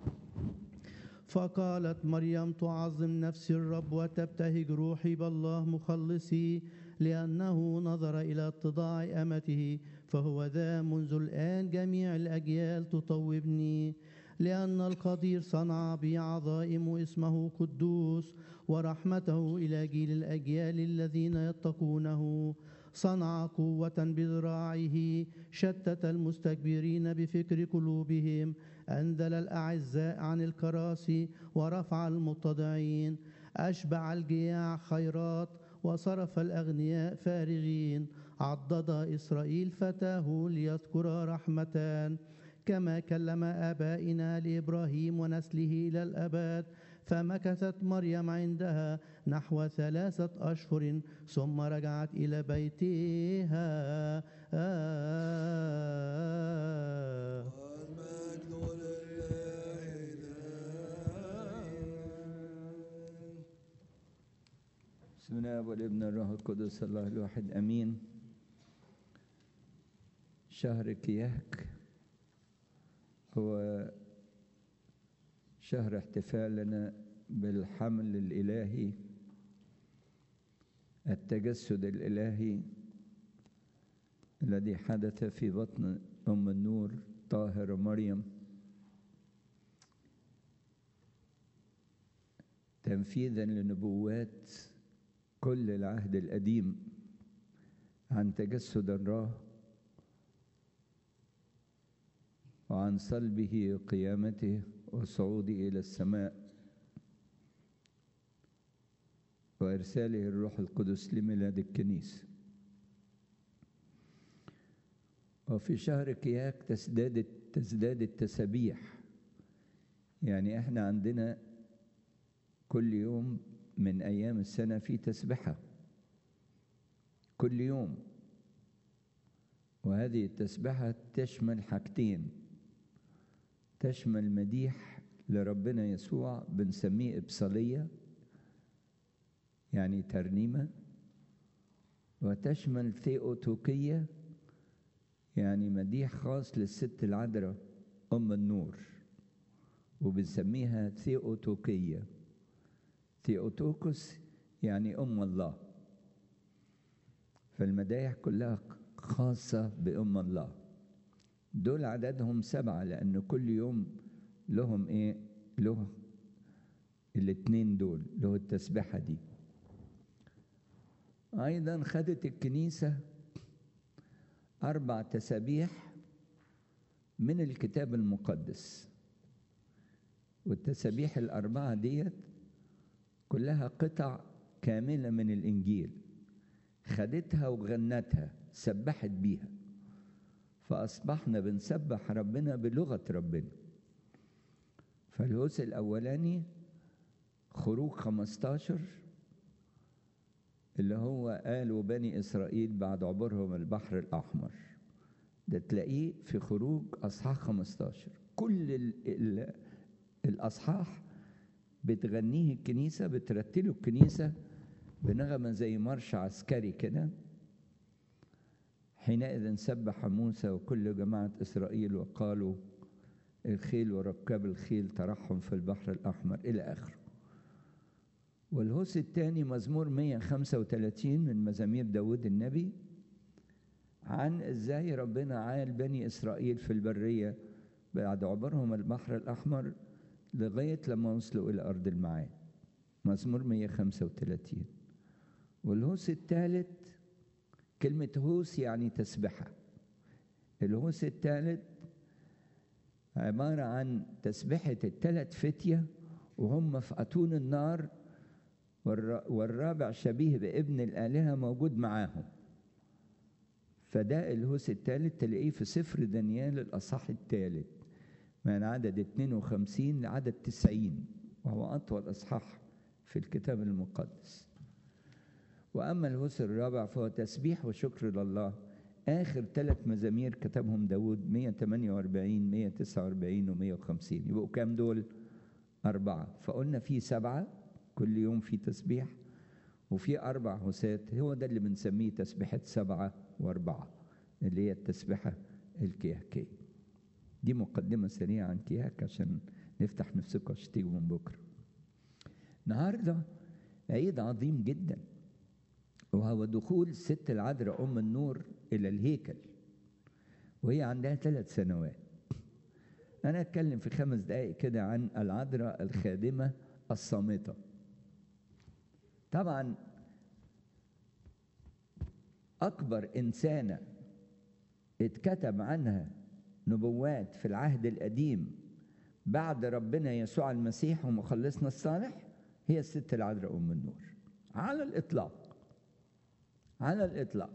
فقالت مريم تعظم نفسي الرب وتبتهج روحي بالله مخلصي لأنه نظر إلى اتضاع أمته. فهو ذا منذ الآن جميع الأجيال تطوبني لأن القدير صنع بي عظائم اسمه قدوس ورحمته إلى جيل الأجيال الذين يتقونه. صنع قوة بذراعه شتت المستكبرين بفكر قلوبهم. أنزل الأعزاء عن الكراسي ورفع المتضعين. أشبع الجياع خيرات وصرف الأغنياء فارغين. عضد إسرائيل فتاه ليذكر رحمتان كما كلم آبائنا لإبراهيم ونسله إلى الأبد. فمكثت مريم عندها نحو ثلاثة أشهر ثم رجعت إلى بيتها. آه بسم الله والابن الروح القدس الله الواحد امين. شهر كياك هو شهر احتفالنا بالحمل الالهي، التجسد الالهي الذي حدث في بطن ام النور طاهره مريم، تنفيذا لنبوات كل العهد القديم عن تجسد الله وعن صلبه قيامته وصعوده إلى السماء وإرساله الروح القدس لميلاد الكنيسة. وفي شهر كياك تزداد تزداد التسابيح. يعني احنا عندنا كل يوم من أيام السنة في تسبحة كل يوم، وهذه التسبحة تشمل حاجتين: تشمل مديح لربنا يسوع بنسميه إبصالية يعني ترنيمة، وتشمل ثيوتوكية يعني مديح خاص للست العذراء أم النور، وبنسميها ثيوتوكية. ثيوتوكوس يعني أم الله، فالمدايح كلها خاصة بأم الله. دول عددهم سبعة لأن كل يوم لهم إيه؟ له الاثنين دول، له التسبيحة دي. أيضا خدت الكنيسة أربع تسابيح من الكتاب المقدس، والتسابيح الأربعة ديت كلها قطع كاملة من الإنجيل، خدتها وغنتها سبحت بيها، فأصبحنا بنسبح ربنا بلغة ربنا. فالهوس الأولاني خروج خمستاشر اللي هو قالوا بني إسرائيل بعد عبورهم البحر الأحمر، ده تلاقيه في خروج أصحاح خمستاشر. كل ال ال الأصحاح بتغنيه الكنيسة، بترتله الكنيسة بنغمة زي مرش عسكري كده. حينئذ سبح موسى وكل جماعة إسرائيل وقالوا الخيل وركاب الخيل ترحم في البحر الأحمر إلى آخره. والهوس الثاني مزمور مية وخمسة وثلاثين من مزامير داود النبي، عن إزاي ربنا عال بني إسرائيل في البرية بعد عبرهم البحر الأحمر لغاية لما وصلوا إلى أرض الميعاد. مزمور مية وخمسة وثلاثين. والهوس الثالث، كلمة هوس يعني تسبحة. الهوس الثالث عبارة عن تسبحة الثلاث فتية وهم في أتون النار، والرابع شبيه بابن الآلهة موجود معاهم. فده الهوس الثالث تلاقيه في سفر دانيال الأصحاح الثالث من عدد اثنين وخمسين لعدد تسعين، وهو أطول أصحاح في الكتاب المقدس. وأما الهوس الرابع فهو تسبيح وشكر لله. آخر ثلاث مزامير كتبهم داود مية وثمانية وأربعين مية وتسعة وأربعين ومية وخمسين، يبقوا كام دول؟ أربعة. فقلنا في سبعة كل يوم في تسبيح، وفي أربع هوسات، هو ده اللي بنسميه تسبيحة سبعة وأربعة اللي هي التسبيحة الكياكية. دي مقدمة سريعة عن كياك عشان نفتح نفسكم عشان تيجوا من بكرة. النهارده عيد عظيم جدا، وهو دخول الست العذراء أم النور إلى الهيكل وهي عندها ثلاث سنوات. أنا أتكلم في خمس دقائق كده عن العذراء الخادمة الصامتة. طبعا أكبر إنسانة اتكتب عنها نبوات في العهد القديم بعد ربنا يسوع المسيح ومخلصنا الصالح هي الست العذراء أم النور على الإطلاق. على الإطلاق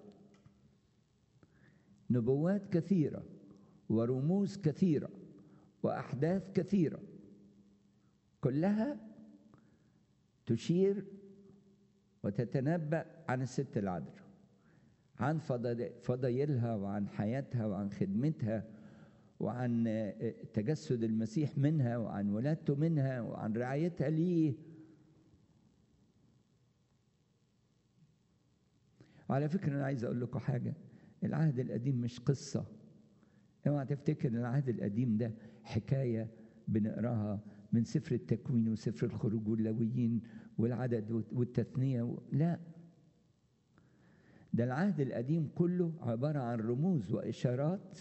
نبوات كثيرة ورموز كثيرة وأحداث كثيرة كلها تشير وتتنبأ عن الست العذراء، عن فضائلها وعن حياتها وعن خدمتها وعن تجسد المسيح منها وعن ولادته منها وعن رعايتها ليه. على فكرة أنا عايز أقول لكم حاجة، العهد القديم مش قصة. اوعى تفتكر ان العهد القديم ده حكاية بنقراها من سفر التكوين وسفر الخروج واللاويين والعدد والتثنية، لا، ده العهد القديم كله عبارة عن رموز وإشارات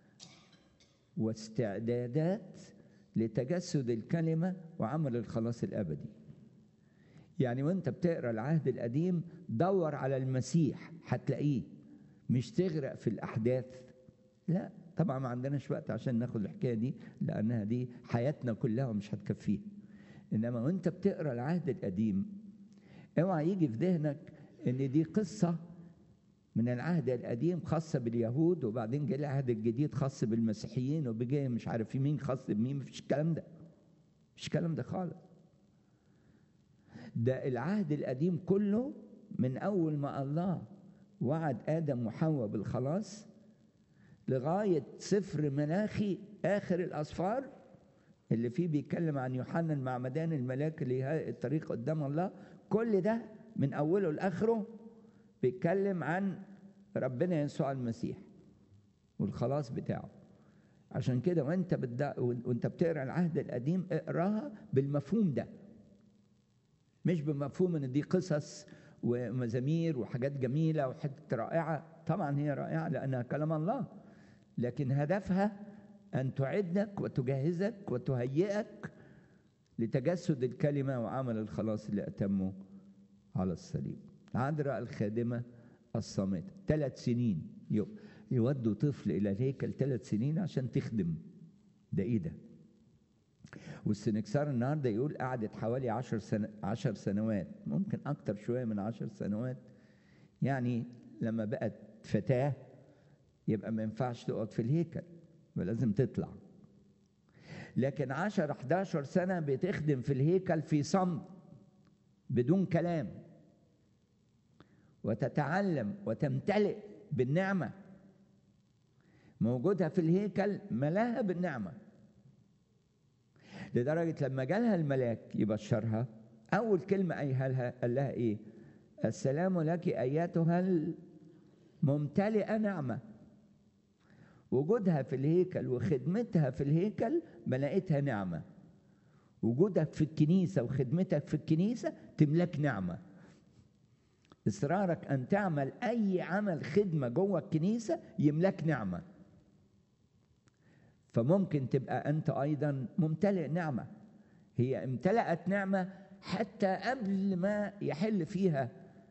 واستعدادات لتجسد الكلمة وعمل الخلاص الأبدي. يعني وانت بتقرأ العهد القديم دور على المسيح هتلاقيه، مش تغرق في الأحداث، لا، طبعا ما عندناش وقت عشان ناخد الحكايه دي، لانها دي حياتنا كلها ومش هتكفيها. انما وانت بتقرا العهد القديم اوعى يجي في ذهنك ان دي قصه من العهد القديم خاصه باليهود، وبعدين جه العهد الجديد خاص بالمسيحيين، وبيجي مش عارف مين خاص بمين. مفيش الكلام ده، مفيش الكلام ده خالص. ده العهد القديم كله من اول ما الله وعد ادم وحواء بالخلاص لغايه سفر ملاخي اخر الاسفار اللي فيه بيتكلم عن يوحنا المعمدان الملاك اللي يهيئ الطريق قدام الله. كل ده من اوله لاخره بيتكلم عن ربنا يسوع المسيح والخلاص بتاعه. عشان كده وانت بتدا وانت بتقرا العهد القديم اقراها بالمفهوم ده، مش بمفهوم ان دي قصص ومزامير وحاجات جميله وحاجات رائعه. طبعا هي رائعه لانها كلام الله، لكن هدفها ان تعدك وتجهزك وتهيئك لتجسد الكلمه وعمل الخلاص اللي اتمه على الصليب. عذراء الخادمه الصامته ثلاث سنين يودوا طفل الى الهيكل، ثلاث سنين عشان تخدم. ده ايه ده؟ والسنكسار النهارده يقول قعدت حوالي عشر سنة عشر سنوات، ممكن اكتر شويه من عشر سنوات. يعني لما بقت فتاه يبقى ما ينفعش تقعد في الهيكل، ولازم تطلع. لكن عشر احداشر سنه بتخدم في الهيكل في صمت بدون كلام، وتتعلم وتمتلئ بالنعمه. موجودها في الهيكل ملاها بالنعمه، لدرجة لما جالها الملاك يبشرها أول كلمة قالها لها قال لها إيه؟ السلام لك أيتها الممتلئة نعمة. وجودها في الهيكل وخدمتها في الهيكل ملأتها نعمة. وجودك في الكنيسة وخدمتك في الكنيسة تملك نعمة. إصرارك أن تعمل أي عمل خدمة جوه الكنيسة يملك نعمة. فممكن تبقى أنت أيضا ممتلئ نعمة. هي امتلأت نعمة حتى قبل ما يحل فيها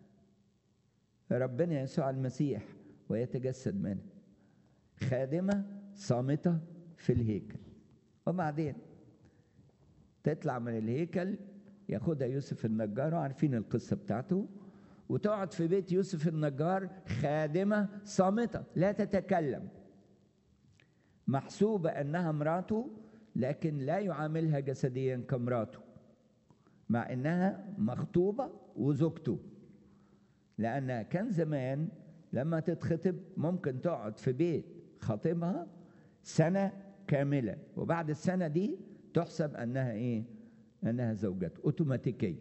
ربنا يسوع المسيح ويتجسد منها. خادمة صامتة في الهيكل، وبعدين تطلع من الهيكل ياخدها يوسف النجار، وعارفين القصة بتاعته، وتقعد في بيت يوسف النجار خادمة صامتة لا تتكلم، محسوبة أنها مراته لكن لا يعاملها جسديا كمراته، مع أنها مخطوبة وزوجته. لأن كان زمان لما تتخطب ممكن تقعد في بيت خطيبها سنة كاملة، وبعد السنة دي تحسب أنها إيه؟ أنها زوجته أوتوماتيكيا.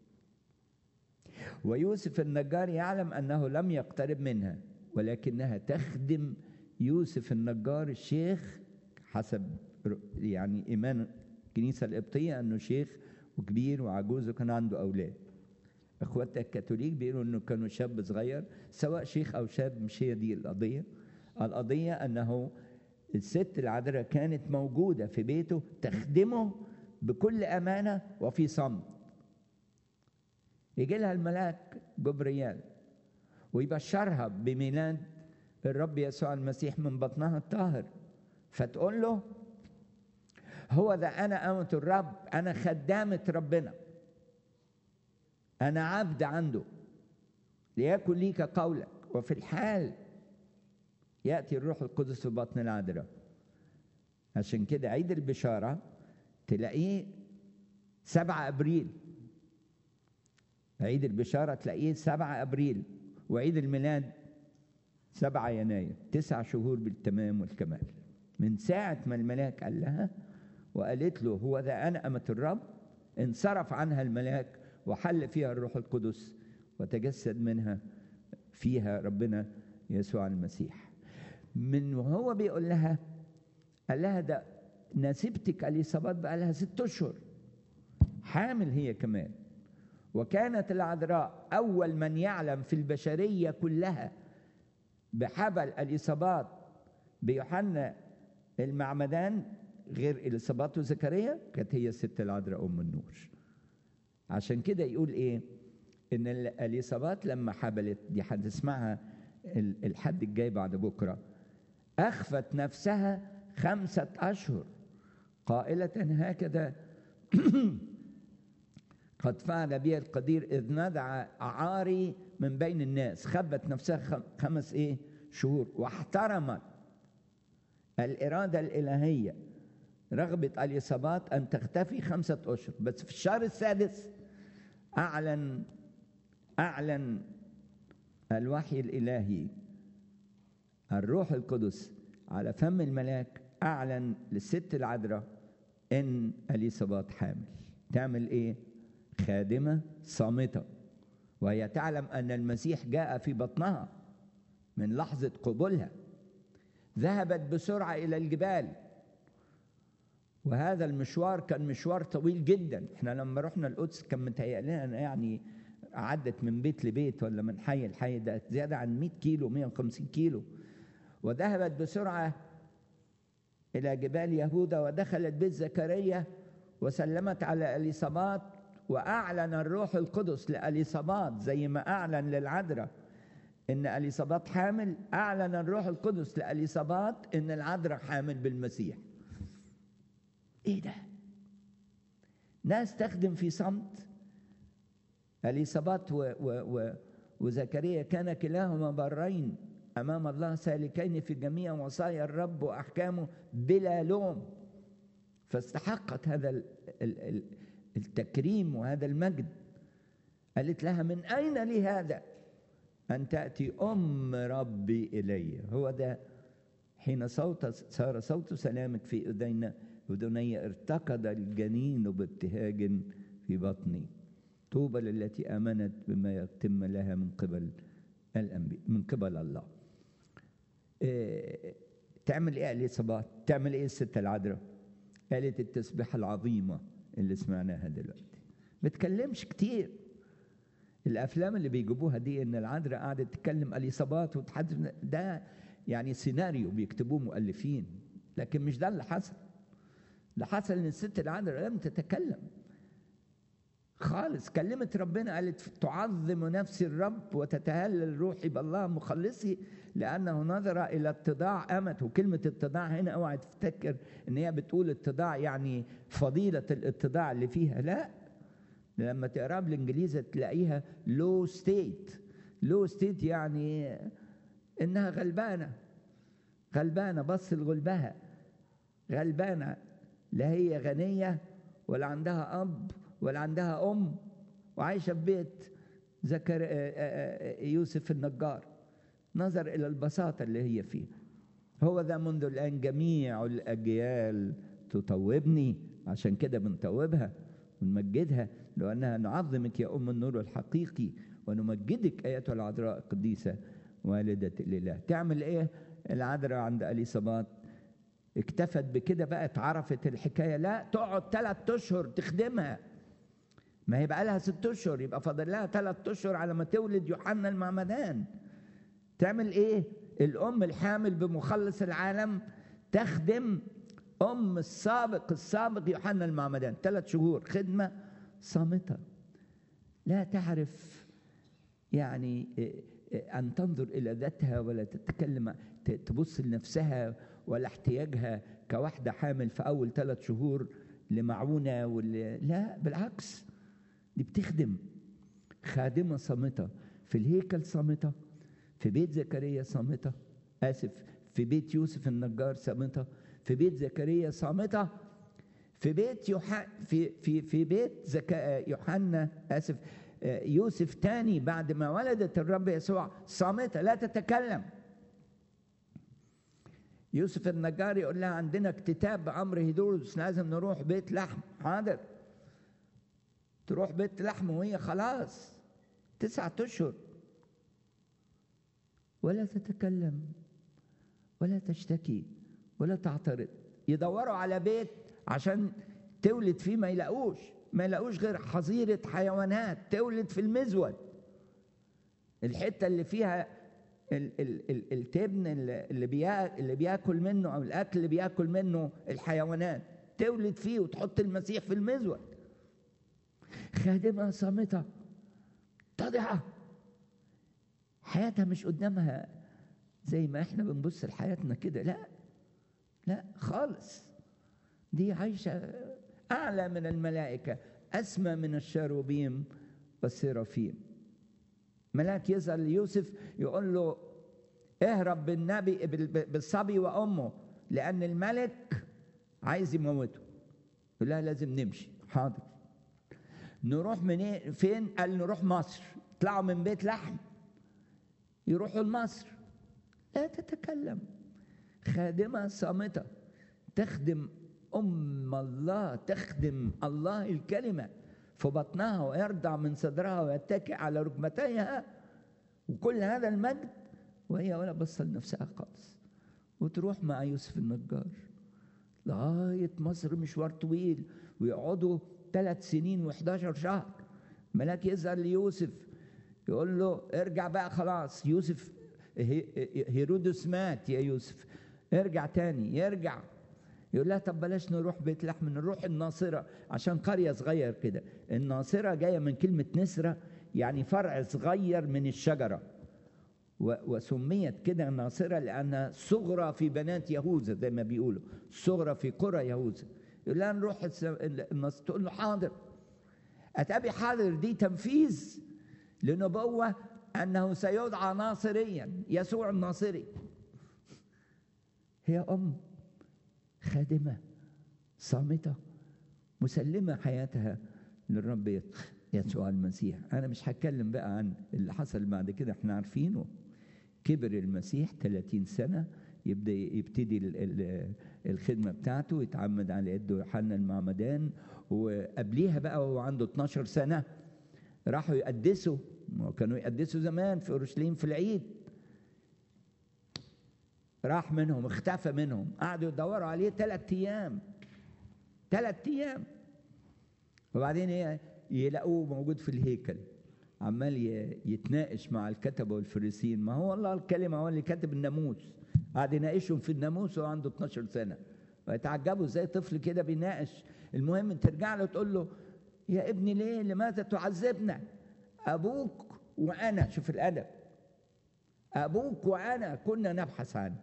ويوسف النجار يعلم أنه لم يقترب منها، ولكنها تخدم يوسف النجار الشيخ حسب يعني إيمان الكنيسة القبطية أنه شيخ وكبير وعجوز وكان عنده أولاد. إخواتنا الكاثوليك بيقولوا أنه كانوا شاب صغير، سواء شيخ أو شاب مش هي دي القضية. القضية أنه الست العذراء كانت موجودة في بيته تخدمه بكل أمانة وفي صمت. يجي لها الملاك جبريل ويبشرها بميلاد الرب يسوع المسيح من بطنها الطاهر، فتقول له هو ذا أنا أمة الرب، أنا خدامة ربنا، أنا عبد عنده، ليكن ليك قولك. وفي الحال يأتي الروح القدس في بطن العذراء. عشان كده عيد البشارة تلاقيه سبعة أبريل، عيد البشارة تلاقيه سبعة أبريل، وعيد الميلاد سبعة يناير، تسع شهور بالتمام والكمال. من ساعة ما الملاك قال لها وقالت له هو ذا أنا أمة الرب، انصرف عنها الملاك وحل فيها الروح القدس وتجسد منها فيها ربنا يسوع المسيح. من وهو بيقول لها قال لها ده نسيبتك اليصابات بقى لها ست أشهر حامل هي كمان. وكانت العذراء أول من يعلم في البشرية كلها بحبل اليصابات بيوحنا المعمدان غير اليصابات وزكريا، كانت هي الست العذراء أم النور. عشان كده يقول إيه؟ إن اليصابات لما حبلت، دي هتسمعها الحد الجاي بعد بكرة، أخفت نفسها خمسة أشهر قائلة هكذا قد فعل بي القدير إذ ندع أعاري من بين الناس. خبت نفسها خمس إيه شهور، واحترمت الإرادة الإلهية رغبة اليصابات أن تختفي خمسة أشهر. بس في الشهر السادس أعلن أعلن الوحي الإلهي، الروح القدس على فم الملاك أعلن للست العذراء إن اليصابات حامل. تعمل إيه؟ خادمة صامتة، وهي تعلم أن المسيح جاء في بطنها من لحظة قبولها. ذهبت بسرعة إلى الجبال، وهذا المشوار كان مشوار طويل جدا. احنا لما رحنا القدس كان متهيأ لنا يعني عدت من بيت لبيت ولا من حي لحي، ده زيادة عن مئة كيلو مئة وخمسين كيلو. وذهبت بسرعة إلى جبال يهوذا ودخلت بيت زكريا وسلمت على اليصابات، وأعلن الروح القدس لأليصابات زي ما أعلن للعذراء إن اليصابات حامل. أعلن الروح القدس لأليصابات إن العذراء حامل بالمسيح. إيه ده؟ ناس تخدم في صمت. اليصابات و و و وزكريا كان كلاهما برين أمام الله، سالكين في جميع وصايا الرب وأحكامه بلا لوم، فاستحقت هذا التكريم وهذا المجد. قالت لها من أين لي هذا أن تأتي أم ربي إلي؟ هو ده حين صوت صار صوت سلامك في أذينا أذني ارتقد الجنين بابتهاج في بطني. طوبى للتي آمنت بما يتم لها من قبل الأنبياء من قبل الله. إيه تعمل إيه اليصابات؟ تعمل إيه الست العذراء؟ قالت التسبيحة العظيمة اللي سمعناها دلوقتي. ما تكلمش كتير. الأفلام اللي بيجيبوها دي إن العذراء قاعدة تتكلم اليصابات وتحدث، ده يعني سيناريو بيكتبوه مؤلفين، لكن مش ده اللي حصل. اللي حصل إن الست العذراء لم تتكلم خالص. كلمت ربنا، قالت تعظم نفسي الرب وتتهلل روحي بالله مخلصي لأنه نظر إلى اتضاع أمته. وكلمة اتضاع هنا اوعى تفتكر إن هي بتقول اتضاع يعني فضيلة الاتضاع اللي فيها، لا. لما تقرأ بالإنجليزي تلاقيها low state. low state يعني إنها غلبانة غلبانة بص لغلبها، غلبانة، لا هي غنية ولا عندها أب ولا عندها أم، وعايشة في بيت زكر يوسف النجار. نظر إلى البساطة اللي هي فيها. هو ذا منذ الآن جميع الأجيال تطوبني. عشان كده بنطوبها ونمجدها، لأنها نعظمك يا أم النور الحقيقي ونمجدك أيتها العذراء القديسة والدة الإله. تعمل إيه العذراء عند اليصابات؟ اكتفت بكده بقى اتعرفت الحكاية؟ لا، تقعد ثلاث أشهر تخدمها. ما هي بقى لها ست أشهر، يبقى فاضل لها ثلاث أشهر على ما تولد يوحنا المعمدان. تعمل إيه الأم الحامل بمخلص العالم؟ تخدم أم السابق السابق يوحنا المعمدان. ثلاث شهور خدمة صامتة، لا تعرف يعني أن تنظر إلى ذاتها ولا تتكلم تبص لنفسها ولا احتياجها كواحدة حامل في أول ثلاث شهور لمعونة ولا لا، بالعكس دي بتخدم. خادمة صامتة في الهيكل، صامتة في بيت زكريا، صامتة آسف في بيت يوسف النجار، صامتة في بيت زكريا، صامتة في بيت يوح... في في في بيت زكا... يوحنا آسف يوسف تاني بعد ما ولدت الرب يسوع، صامتة لا تتكلم. يوسف النجار يقول لها عندنا اكتتاب بأمر هيرودس لازم نروح بيت لحم. حاضر، تروح بيت لحم وهي خلاص تسعة أشهر ولا تتكلم ولا تشتكي ولا تعترض. يدوروا على بيت عشان تولد فيه، ما يلاقوش ما يلاقوش غير حظيرة حيوانات تولد في المزود، الحتة اللي فيها ال ال ال التبن اللي, بيا اللي بياكل منه أو الأكل اللي بياكل منه الحيوانات، تولد فيه وتحط المسيح في المزود. خادمة صامتة تضعة، حياتها مش قدامها زي ما احنا بنبص لحياتنا كده، لا لا خالص. دي عايشة أعلى من الملائكة، أسمى من الشاروبيم والسرافيم. ملاك يظهر ليوسف يقول له اهرب بالنبي بالصبي وأمه لأن الملك عايز يموته. يقول لها لازم نمشي. حاضر. نروح من فين؟ قال نروح مصر. طلعوا من بيت لحم يروحوا لمصر. لا تتكلم، خادمة صامتة تخدم أم الله، تخدم الله الكلمة في بطنها ويرضع من صدرها ويتكئ على ركبتيها، وكل هذا المجد وهي ولا بصة لنفسها خالص. وتروح مع يوسف النجار لغاية مصر، مشوار طويل، ويقعدوا ثلاث سنين وحداشر شهر. ملاك يظهر ليوسف يقول له ارجع بقى خلاص، يوسف هيرودس مات يا يوسف، ارجع تاني. يرجع يقول لها طب بلاش نروح بيت لحم، نروح الناصرة، عشان قرية صغير كده. الناصرة جاية من كلمة نسرة، يعني فرع صغير من الشجرة، وسميت كده الناصرة لأنها صغرى في بنات يهوذا زي ما بيقولوا، صغرى في قرى يهوذا. يقول لها نروح الناصرة، تقول له حاضر. أتابي حاضر دي تنفيذ لنبوة أنه سيدعى ناصريا، يسوع الناصري. هي أم خادمة صامتة مسلمة حياتها للرب يسوع المسيح. أنا مش هتكلم بقى عن اللي حصل بعد كده، احنا عارفينه. كبر المسيح ثلاثين سنة، يبدأ يبتدي الخدمة بتاعته، يتعمد على يد يوحنا المعمدان. وقبليها بقى وهو عنده اتناشر سنة راحوا يقدسوا، كانوا يقدسوا زمان في أورشليم في العيد. راح منهم، اختفى منهم، قعدوا يدوروا عليه ثلاث أيام ثلاث أيام وبعدين يلاقوه موجود في الهيكل عمال يتناقش مع الكتبة والفريسيين. ما هو الله الكلمة هو اللي كاتب الناموس، قعد يناقشهم في الناموس وهو عنده اتناشر سنة، ويتعجبوا ازاي طفل كده بيناقش. المهم ترجع له تقول له يا ابني ليه لماذا تعذبنا؟ أبوك وأنا، شوف الأدب، أبوك وأنا كنا نبحث عنك.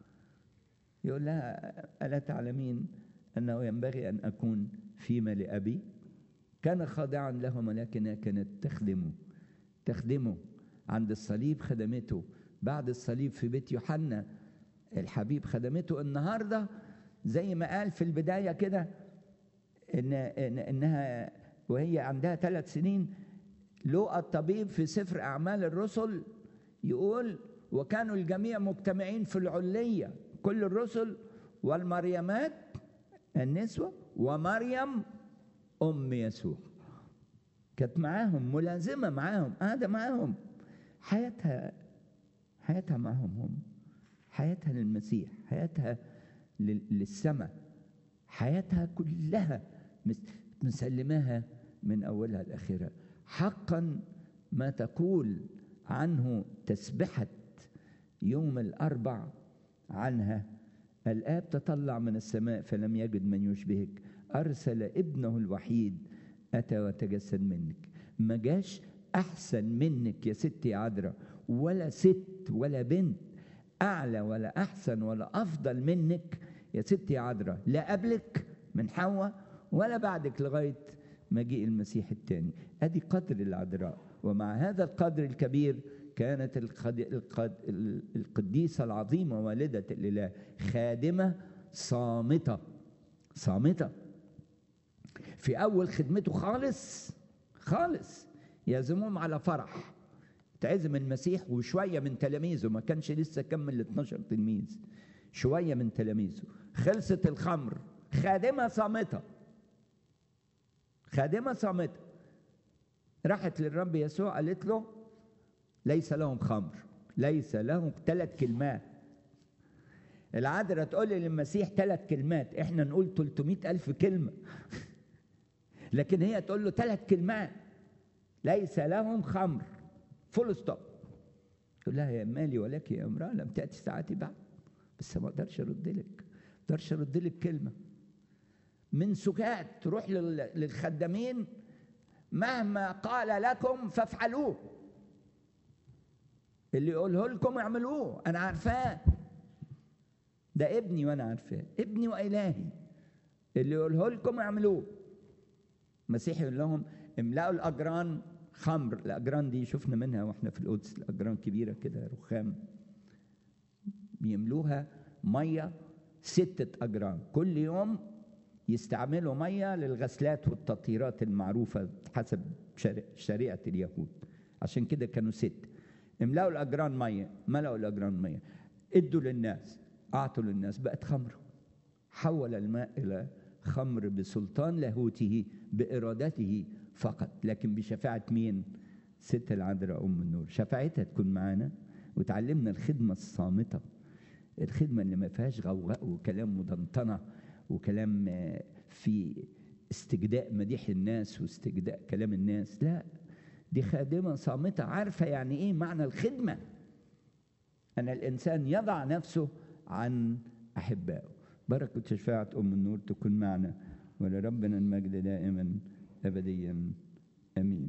يقول لها ألا تعلمين أنه ينبغي أن أكون فيما لأبي؟ كان خاضعا لهم ولكنها كانت تخدمه تخدمه عند الصليب، خدمته بعد الصليب في بيت يوحنا الحبيب، خدمته. النهارده زي ما قال في البداية كده إن إنها وهي عندها ثلاث سنين، لوقا الطبيب في سفر أعمال الرسل يقول وكانوا الجميع مجتمعين في العلية، كل الرسل والمريمات النسوة ومريم أم يسوع كانت معاهم، ملازمة معاهم، قاعدة معاهم. حياتها حياتها معهم هم، حياتها للمسيح، حياتها للسماء، حياتها كلها مسلماها من أولها لآخرها. حقا ما تقول عنه تسبحة يوم الأربع عنها، الآب تطلع من السماء فلم يجد من يشبهك، أرسل ابنه الوحيد أتى وتجسد منك. ما جاش أحسن منك يا ستي عذراء، ولا ست ولا بنت أعلى ولا أحسن ولا أفضل منك يا ستي عذراء، لا قبلك من حواء ولا بعدك لغاية مجيء المسيح الثاني. أدي قدر العذراء. ومع هذا القدر الكبير كانت القديسة العظيمة والدة الإله خادمة صامتة صامتة في أول خدمته خالص خالص. يعزمهم على فرح، تعزم المسيح وشوية من تلاميذه، ما كانش لسه كمل ال اتناشر تلميذ، شوية من تلاميذه. خلصت الخمر، خادمة صامتة خادمة صامتة راحت للرب يسوع قالت له ليس لهم خمر، ليس لهم، ثلاث كلمات. العذراء تقول للمسيح ثلاث كلمات، احنا نقول ثلاثمائة ألف كلمة لكن هي تقول له ثلاث كلمات، ليس لهم خمر، فول ستوب. يقول لها يا مالي ولك يا امرأة، لم تأتي ساعتي بعد. بس ما اقدرش ارد لك، ما اقدرش ارد لك كلمة. من سكات تروح للخدامين مهما قال لكم فافعلوه. اللي يقوله لكم اعملوه، انا عارفاه، ده ابني وانا عارفاه، ابني والهي، اللي يقوله لكم اعملوه. المسيح يقول لهم املأوا الاجران خمر. الاجران دي شفنا منها واحنا في القدس، الاجران كبيره كده رخام، بيملوها ميه ستة اجران كل يوم، يستعملوا ميه للغسلات والتطهيرات المعروفه حسب شريعه اليهود، عشان كده كانوا ست. املأوا الاجران ميه، ملأوا الاجران ميه، ادوا للناس، اعطوا للناس، بقت خمر. حول الماء الى خمر بسلطان لاهوته بارادته فقط، لكن بشفاعه مين؟ ست العذراء ام النور. شفاعتها تكون معانا وتعلمنا الخدمه الصامته، الخدمه اللي ما فيهاش غوغاء وكلام مدنطنه وكلام في استجداء مديح الناس واستجداء كلام الناس. لا، دي خادمه صامته عارفه يعني ايه معنى الخدمه، ان الانسان يضع نفسه عن احبائه. بركه شفاعه ام النور تكون معنا، ولربنا المجد دائما ابديا امين.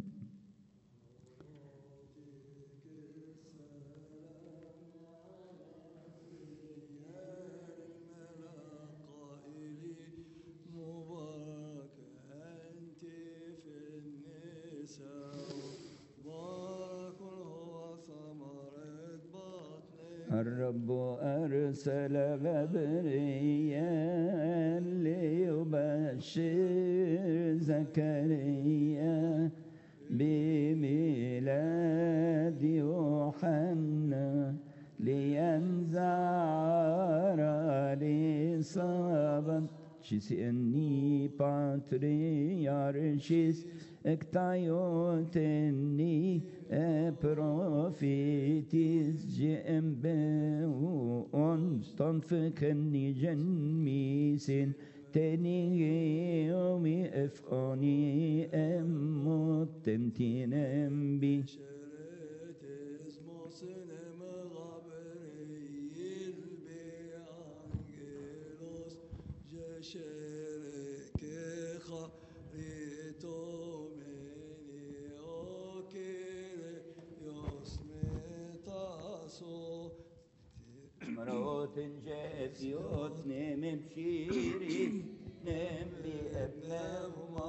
الرب أرسل غبريال ليبشر زكريا بميلاد يوحنا لينزع لصابت شيسني باتريارشيس اكتايوتني بروفيتيس جيم بون تنفكني جنميسين تاني يومي افقوني اموتنتين امبي مرات جافيوت نم بشيري نم بأبنهما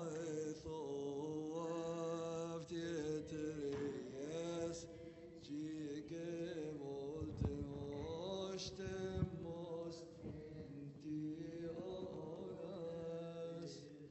ثوافت يترياس جيك volten hoştem most inti oras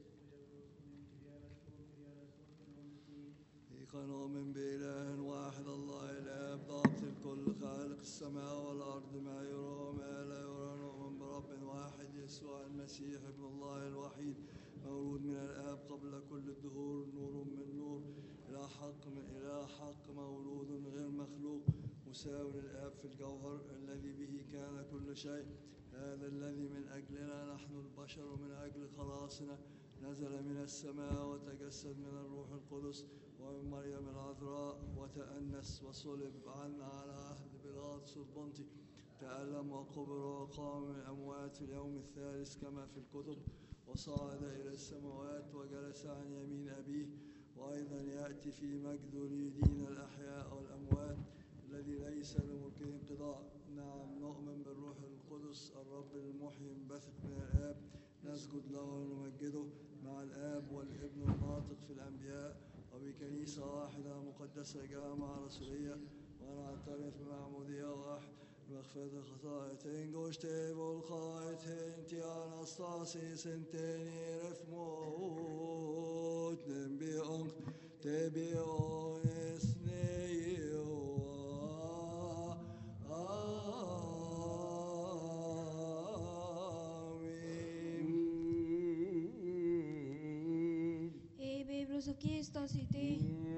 إيقانومن بإله واحد الله الآب ضابط الكل خالق السماء والأرض ما يرى وما لا يرى، نؤمن برب واحد يسوع المسيح ابن الله الوحيد مولود من الآب قبل كل الدهور، نور من نور، إلى حق من إله حق، مولود غير مخلوق، مساو للآب في الجوهر، الذي به كان كل شيء. هذا الذي من أجلنا نحن البشر ومن أجل خلاصنا نزل من السماء وتجسد من الروح القدس ومن مريم العذراء وتأنس وصلب عنا على عهد بيلاطس البنطي، تألم وقبر وقام من الأموات في اليوم الثالث كما في الكتب، وصعد إلى السماوات وجلس عن يمين أبيه، وأيضا يأتي في مجد ليدين الأحياء والأموات الذي ليس لملكه انقضاء. نعم، نؤمن بالروح القدس الرب المحيي المنبثق من الآب، نسجد له ونمجده مع الآب والابن الناطق في الأنبياء، وبكنيسة واحدة مقدسة جامعة رسولية، ونعترف بمعمودية واحدة بمغفرة الخطايا. تنجوش تيبول خايتين تي أناستاسيس انتيني رفموت نبي أنك تبي أونسنيو آمين. Ebe prosokistos ite.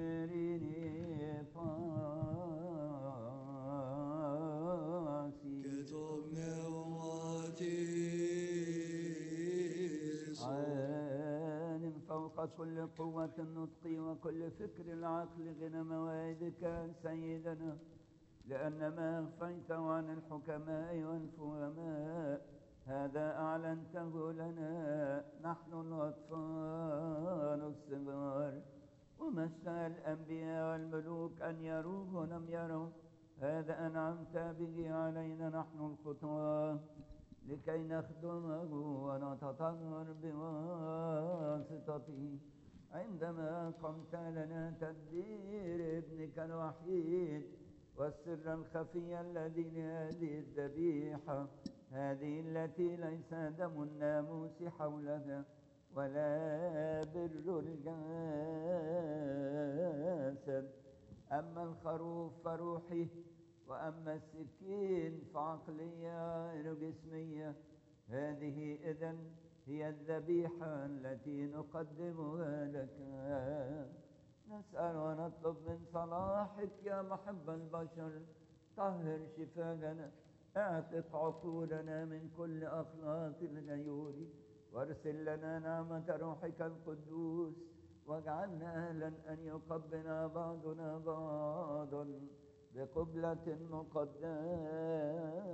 عالم فوق كل قوة النطق وكل فكر العقل غنى موعدك سيدنا، لأن ما أخفيت عن الحكماء والفهماء هذا أعلنته لنا نحن الأطفال الصغار. وما اشتهى الأنبياء والملوك أن يروه لم يروا، هذا أنعمت به علينا نحن الخطاة لكي نخدمه ونتطهر بواسطته عندما قمت لنا تدبير ابنك الوحيد والسر الخفي الذي لهذه الذبيحة هذه التي ليس دم الناموس حولها ولا بر الجسد أما الخروف فروحي وأما السكين فعقلية غير جسمية هذه إذن هي الذبيحة التي نقدمها لك نسأل ونطلب من صلاحك يا محب البشر طهر شفاءنا اعتق عقولنا من كل أخلاق الغيور وارسل لنا نعمة روحك القدوس واجعلنا أهلا أن يقبلنا بعضنا بعضا بقبلة مقدسة.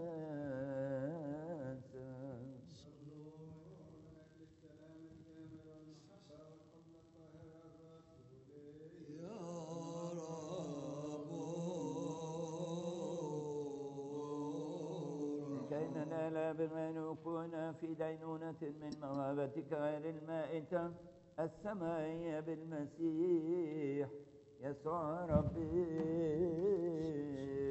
لكي ننال بما نكون في دينونة من موهبتك غير المائتة السمائية بالمسيح يسوع ربنا.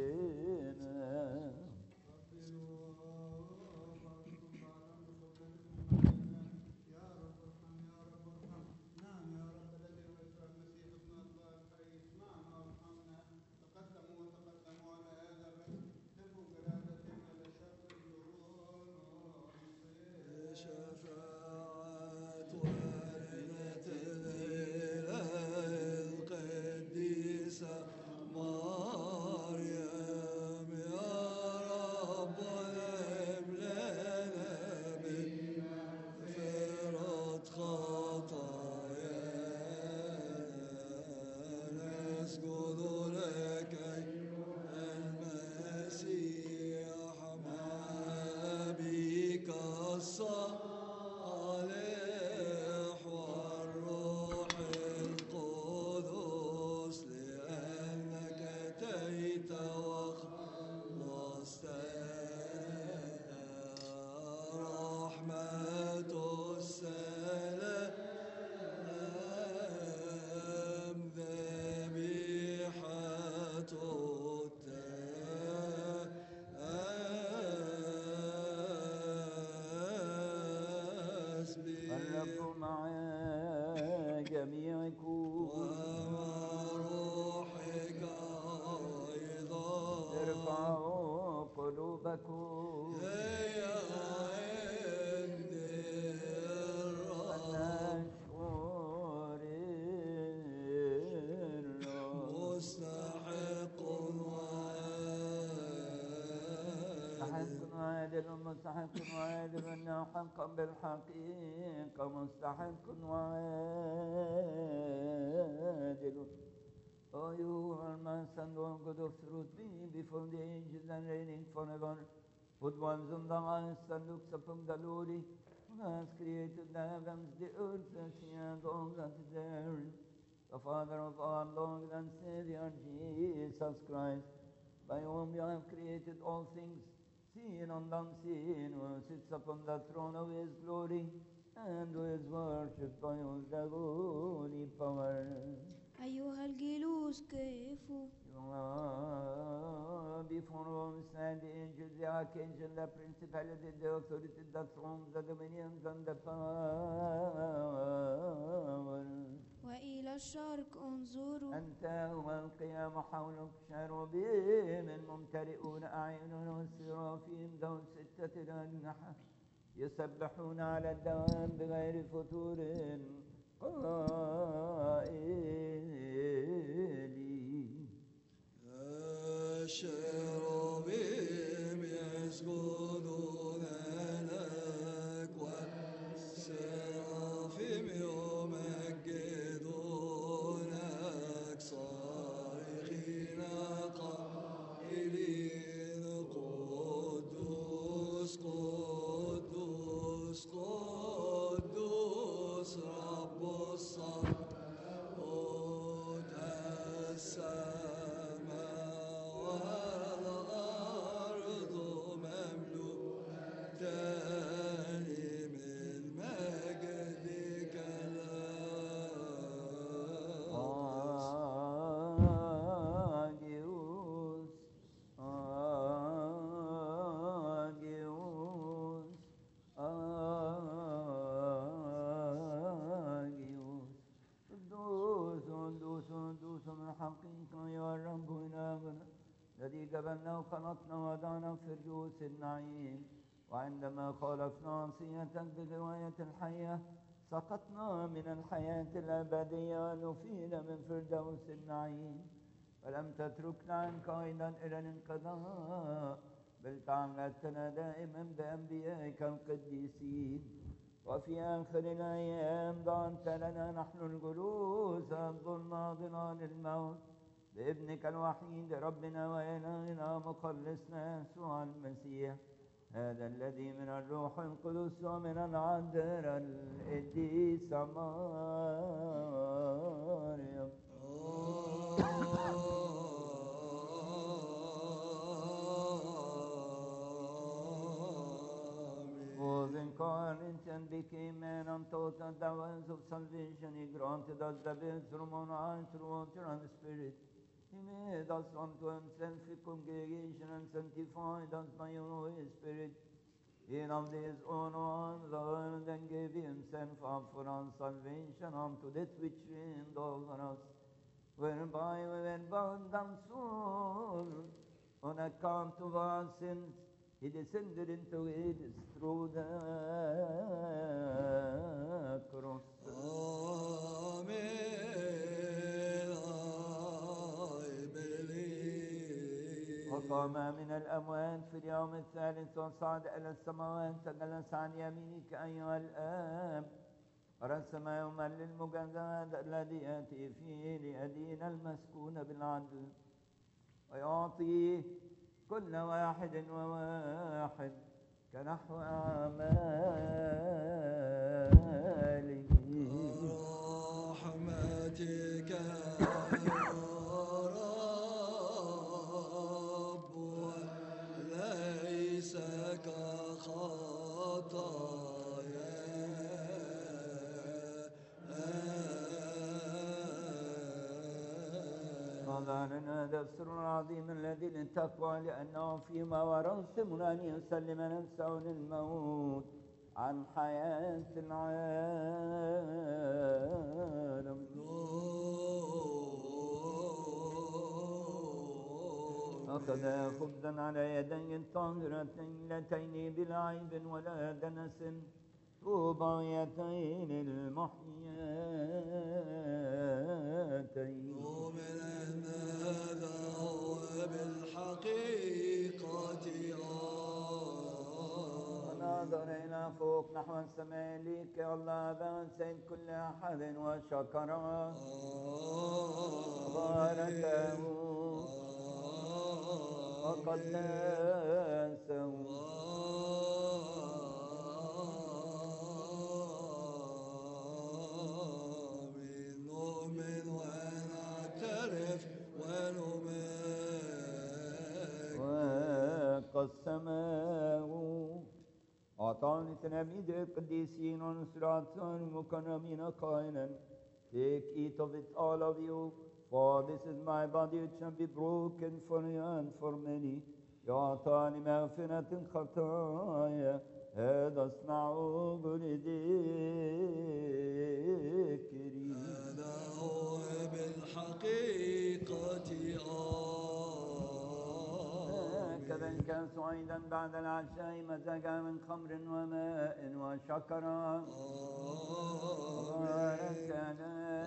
الرب مع جميعكم وروحك أيضا ارفعوا قلوبكم هيا عند الرب مستحق عادل مستحق وعادل إنه حقا بالحقيقة مستحق وعادل. Oh, you are my son, Lord God of truth, be before the ages and reigning forever. Put ones on the highest and looks upon the lowly, who has created the heavens, the earth, the sea, and all that is therein. The Father of our Lord and Savior, Jesus Christ, by whom you have created all things, seen and unseen, who sits upon the throne of his glory, and who is worshipped by all the holy power. أيها الجلوس كيفوا Before whom stand the angels, the archangels, the principalities, the authorities, the thrones, the dominions, and the power. وإلى الشرق انظروا أنت هو القيام حولك شروبيم ممتلئون أعينهم والسرافيم ذو ستة أجنحة يسبحون على الدوام بغير فتور قائلين الشروبيم يسجدون لك والسرافيم يمجدونك صارخين قائلين قدوس قدوس قدوس رب الصباح قبلنا وخلقنا وضعنا في رؤوس النعيم، وعندما خالفنا عصيتك بغواية الحية سقطنا من الحياة الأبدية ونفينا من فردوس النعيم، ولم تتركنا عنك أيضا إلى الانقضاء، بل تعهدتنا دائما بأنبيائك القديسين. وفي آخر الأيام ضعنت لنا نحن الجلوس الظلمة ظلال الموت بابنك الوحيد ربنا وإلهنا مخلصنا يسوع المسيح، هذا الذي من الروح القدس ومن العذراء القديسة مريم. Was incarnate and became man and taught us the ways of salvation. He granted us the best from on high through water and spirit. He made us unto himself a congregation and sanctified us by your Holy Spirit. He loved his own one Lord and gave himself up for our salvation unto death which reigned over us, whereby we were bound and sold on account of our sins. He descended into Hades through the cross. Amen. I believe. وقام من الأموات في اليوم الثالث وصعد إلى السماوات فجلس عن يمينك أيها الآب، ورسم يوما للمجازات الذي يأتي فيه ليدين المسكون بالعدل ويعطي كل واحد وواحد كنحو أعماله. رحمتك يا رب وليس كخطايا. وظهرنا هذا السر العظيم الذي للتقوى، لأنه فيما ورثتم أن يسلم نفسه للموت عن حياة العالم. أخذ خبزا على يدي طاهرتين بلا عيب ولا دنس طوبيتين المحياتين. ومن أن هذا هو بالحقيقة ونظر إلى فوق نحو السماء ليك الله أبا سيد كل أحد وشكره وباركه وقدسه نؤمن ونعترف ونمجد وقسمه أعطاني تلاميذ القديسين ونسرات المكرمين قائلا: Take, eat of it, all of you, for this is my body which shall be broken for you and for many. يعطاني مغفرة الخطايا، هذا اصنعوا بذكري. هذا هو بالحقيقة هكذا الكاس أيضا بعد العشاء مزجا من خمر وماء وشكرا وباركنا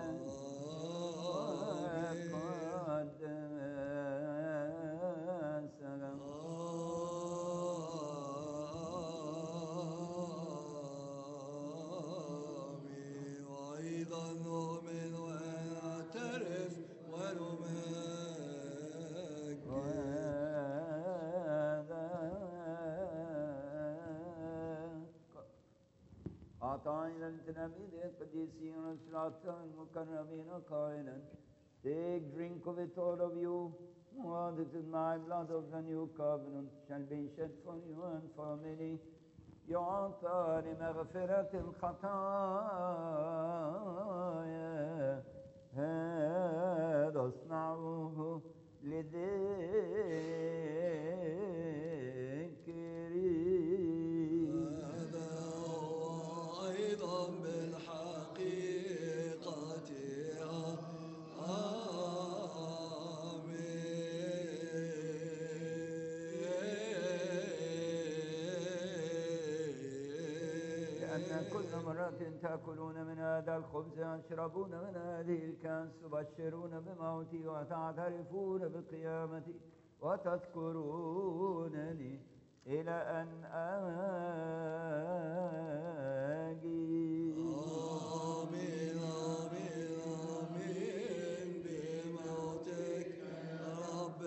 وقدسنا. وأيضا نؤمن ونعترف ونمجد أعطانا التلاميذ القديسين والسلاطين المكرمين قائلا: Take, drink of it, all of you, for this is my blood of the new covenant, shall be shed for you and for many. يعطى لمغفرة الخطايا، هذا اصنعوه لذكري. هذا هو أيضا بالحقيقة آمين. كل مرة تأكلون من هذا الخبز وتشربون من هذه الكأس تبشرون بموتي وتعترفون بقيامتي وتذكرونني إلى أن آجي. آمين آمين آمين بموتك رب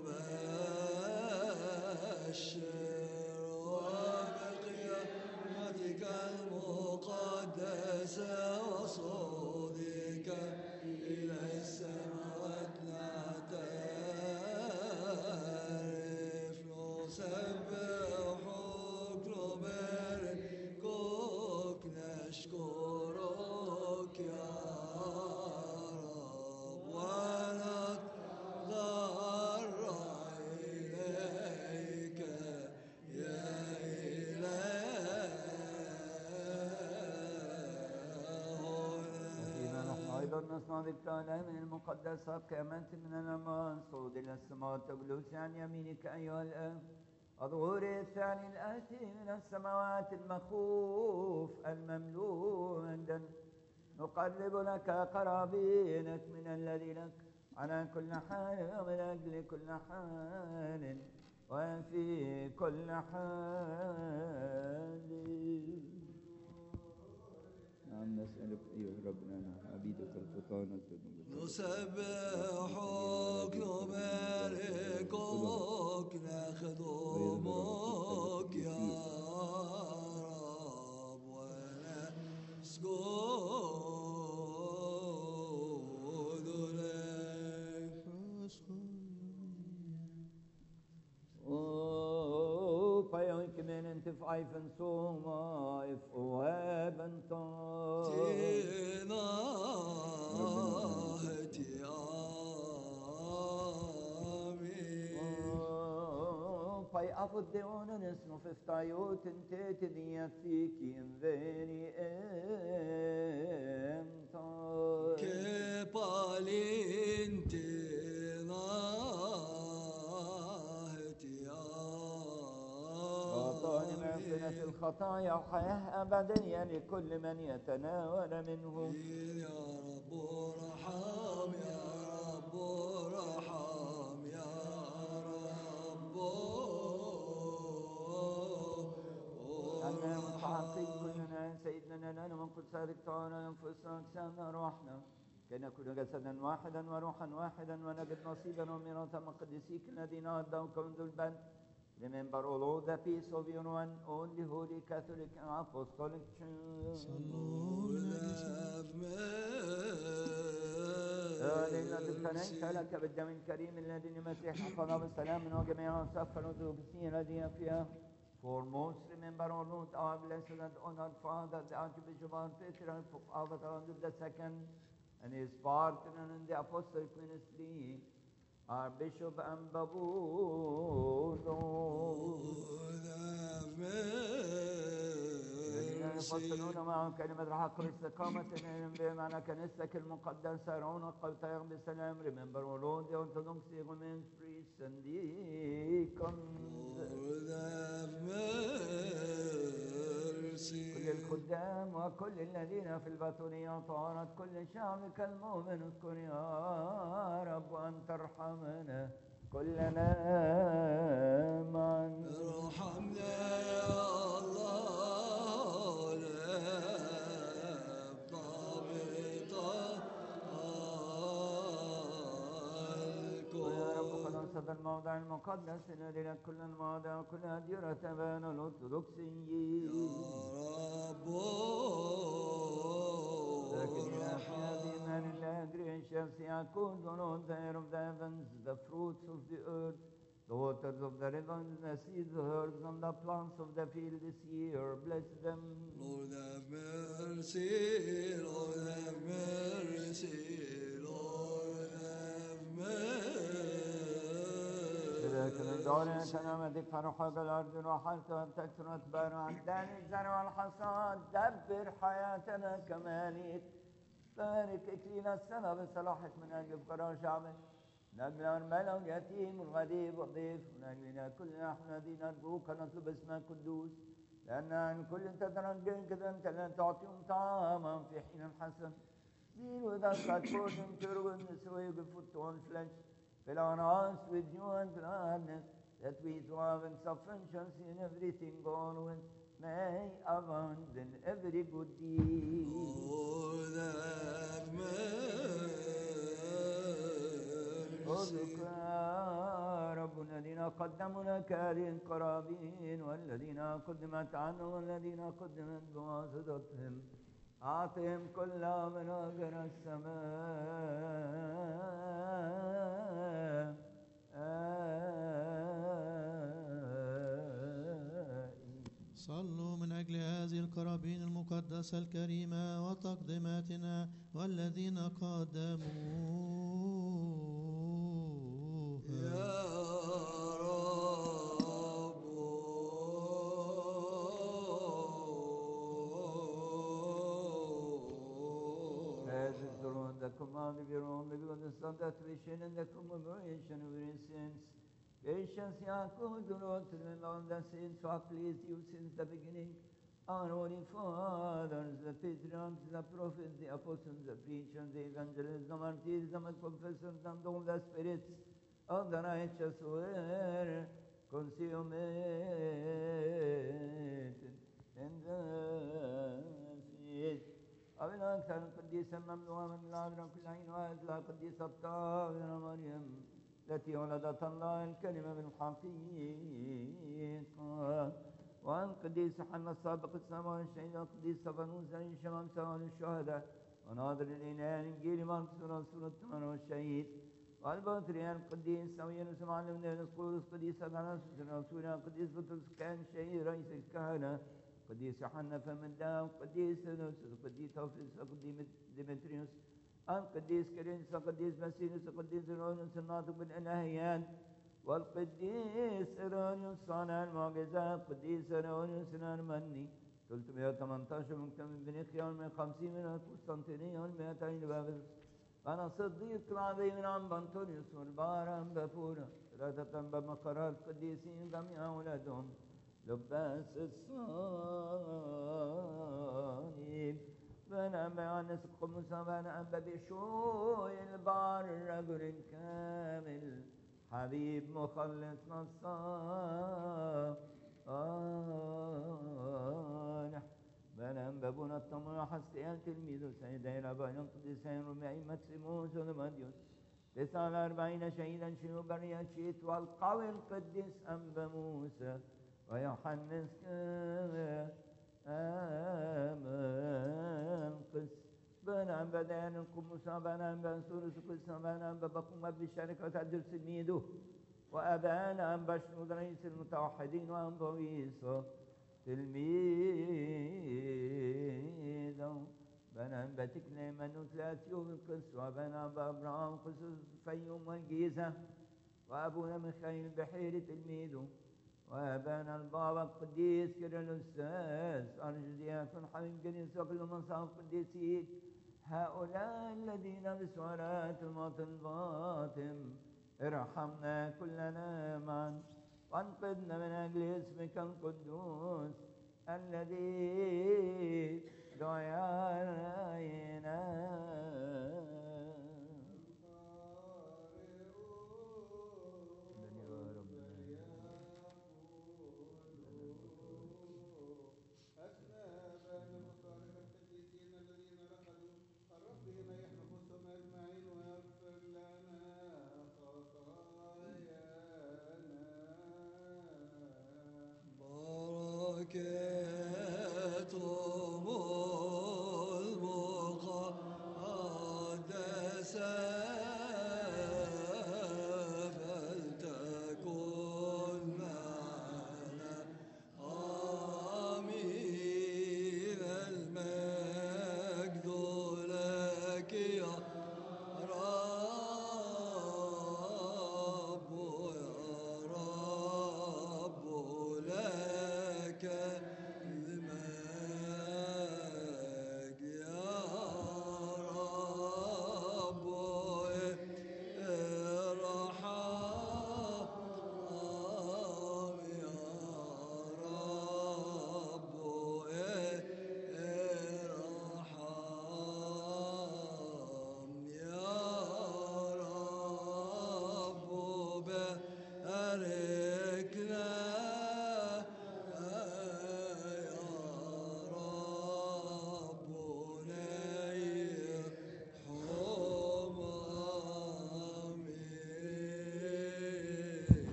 نبشر وبقيامتك المقدسة وصعودك إلى السماوات نعترف نسبحك نباركك نشكرك يا رب ونتضرع إليك يا فيما نحن أيضا نصنع ذكرى الأيام المقدسة قيامات من الأمان صعود إلى السماوات وجلوس عن يمينك أيها الآب الظهور الثاني الآتي من السماوات المخوف المملوء مجدا نقرب لك قرابينك من الذي لك على كل حال ومن أجل كل حال وفي كل حال. نعم نسألك أيها ربنا نحن عبيدك الخطاة نسبحك نباركك نخدمك يا رب ونسجد لك. Oh, payong kimenen tif ayfen soma if oeben ton. تناهتي آمين. Oh, pay afud deonen esno fiftayot entete diatiki enveni emton. كبالين تناهتي أعطاني مغفرة الخطايا وحياة أبدية لكل من يتناول منه. يا رب ارحم يا رب ارحم يا رب أنا ارحم. متعاقب كلنا سيدنا لنا من قدساتك تعالى أنفسنا أجسامنا روحنا كي نكون جسدا واحدا وروحا واحدا ونجد نصيبا وميراثا من قديسيك الذين أدعوك منذ البدء. Remember all the peace of your one only holy Catholic and Apostolic Church. لأن تبتنيت لك بالدم الكريم الذي المسيح حفظه بالسلام من وجميع سفر وذوبسين الذي فيها. Foremost, remember, O Lord, our blessed and honored Father, the Archbishop of Peter, Pope Alberto the Second, and his partner in the apostolic ministry, our Bishop and Babulo. الذين يفصلون معهم كلمة الحق والاستقامة إليهم بمعنى كنيستك المقدسة رونق قوتها بسلام. Remember, O Lord, the Orthodox women, priests, and deacons. كل الخدام وكل الذين في البطولية طارت كل شعبك المؤمن اذكر يا رب أن ترحمنا كلنا معا. ارحمنا يا الله لا ويا رب خلاص هذا الموضع المقدس الذي لك كل المواضع وكل أديرة تبان الأرثوذكسيين. لكن يا أخي بإيمان الله gracious يكون the Lord the air of the heavens, the fruits of the earth, the waters of the rivers, the seas, the herbs, and the plants of the field this year. Bless them. Lord have mercy, Lord have mercy, Lord have mercy. لكن الدولة تنامت فرحك الأرض وحالتها تكثر وتبان عدان الزرع والحصاد. دبر حياتنا كمالك. بارك إكليل السنة بصلاحك من أجل فقراء شعبك، من أجل أرملة واليتيم والغريب والضيف، من أجلنا كلنا احنا الذين نرجوك نطلب اسمك القدوس لأن عن كل تترجل كذا أنت لا تعطيهم طعاما في حين حسن. Deal with us according to your goodness, so you give food to all flesh. Fill our hearts with joy and gladness, that we through having sufficiency in everything always may abound in every good deed. For that mercy. ربنا الذين قدموا لك هذه القرابين والذين قدمت عنهم والذين قدمت بواسطتهم أعطهم كل من أجر السماء. صلوا من أجل هذه القرابين المقدسة الكريمة وتقديماتنا والذين قدموها. يا رب As is the Lord, the command of your own, the good Son, that vision and the commemoration of your sins. Patience, Yaakov, the Lord, to remember all the sins who have pleased you since the beginning. Our holy fathers, the patriarchs, the prophets, the apostles, the preachers, the evangelists, the martyrs, the confessors, and all the spirits of the righteous were consummated in the faith. أبنا أكثر القديسة الممنوعة من العذراء كل عين وأهل القديسة الطاهرة مريم التي ولدت الله الكلمة بالحقيقة، وأن قديس حنا السابق السماء الشهيد القديس صفنوس عيش خمسة الشهداء وناظر الإله الإنجيل مرقس رسول الثمن والشهيد والبطريرك القديس سويرس معلم القدس قديس أثناس رسول القديس بطرس كان شهيد رئيس الكهنة قديس يوحنا فم الداو قديس قديس توفيس قديس ديمتريوس القديس كرينس القديس باسيلس القديس إيرونيوس الناطق بالإلهيات والقديس إيرونيوس صانع المعجزات القديس إيرونيوس الأرمني ثلاثمائة وثمانية عشر مكتمل بنيقيا ومئة وخمسين من القسطنطينية والمئتين بابل. أنا صديق العظيم عن بنطونيوس والبار عن بابورا ثلاثة بمقرار القديسين جميع أولادهم لباس الصليب بنا بعنس قمصا بنا ببشوي البار الرجل الكامل حبيب مخلص نصالح بنا بابونا الطمر حسيان تلميذ سيدين ربان قدسين رمعي مكسيموس ونمديوس تسعة وأربعين شهيدا شنو برياشيت والقوي القديس أنبا موسى ويوحنس آمن قس بنام بدان القمصة بنام بنسورس قصة بنام ببقوم بشركة الدرس الميدو وأبانا بشنود رئيس المتوحدين وأنبويسو تلميذ بنام بتكلم من ثلاثيو القس وبنام بأبراهام قصص فيوم والجيزة وأبونا ميخائيل بحير تلميذه وأبانا البابا القديس كيرلساس أرجدياكم حبيب كنيسة وكل مصاف قديسين هؤلاء الذين بسورات الموت الباطن ارحمنا كلنا معا وانقذنا من أجل اسمك القدوس الذي دعي علينا. بركة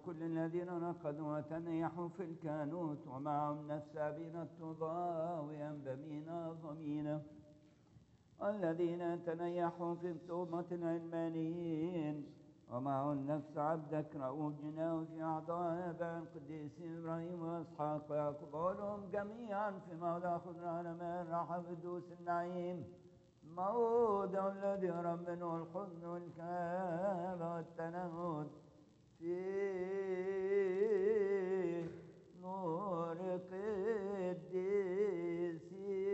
كل الذين نقضوا وتنيحوا في الكانوت ومعهم نفس أبينا الطوبى وينبمين ضمينة الذين تنيحوا في التوبة العلمانيين ومعه النفس عبدك رؤوف جناه في أعضاء أبا القديس إبراهيم وإسحاق ويقبلهم جميعا في موضع خضراء من راحة قدوس النعيم موضع الذي هرب منه الحزن والكآبة والتنهد في نور قديسي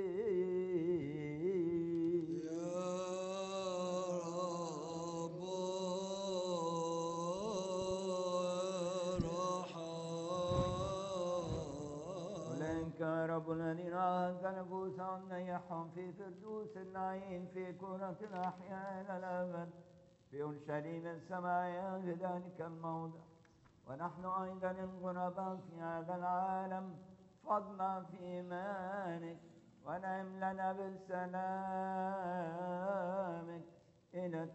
رب الذين أهز نفوسهم نيحهم في فردوس النعيم في كرة الأحياء إلى الأبد في أورشليم السماء في ذلك الموضع ونحن أيضا الغرباء في هذا العالم فضلا في إيمانك ونعم لنا بالسلامك إلى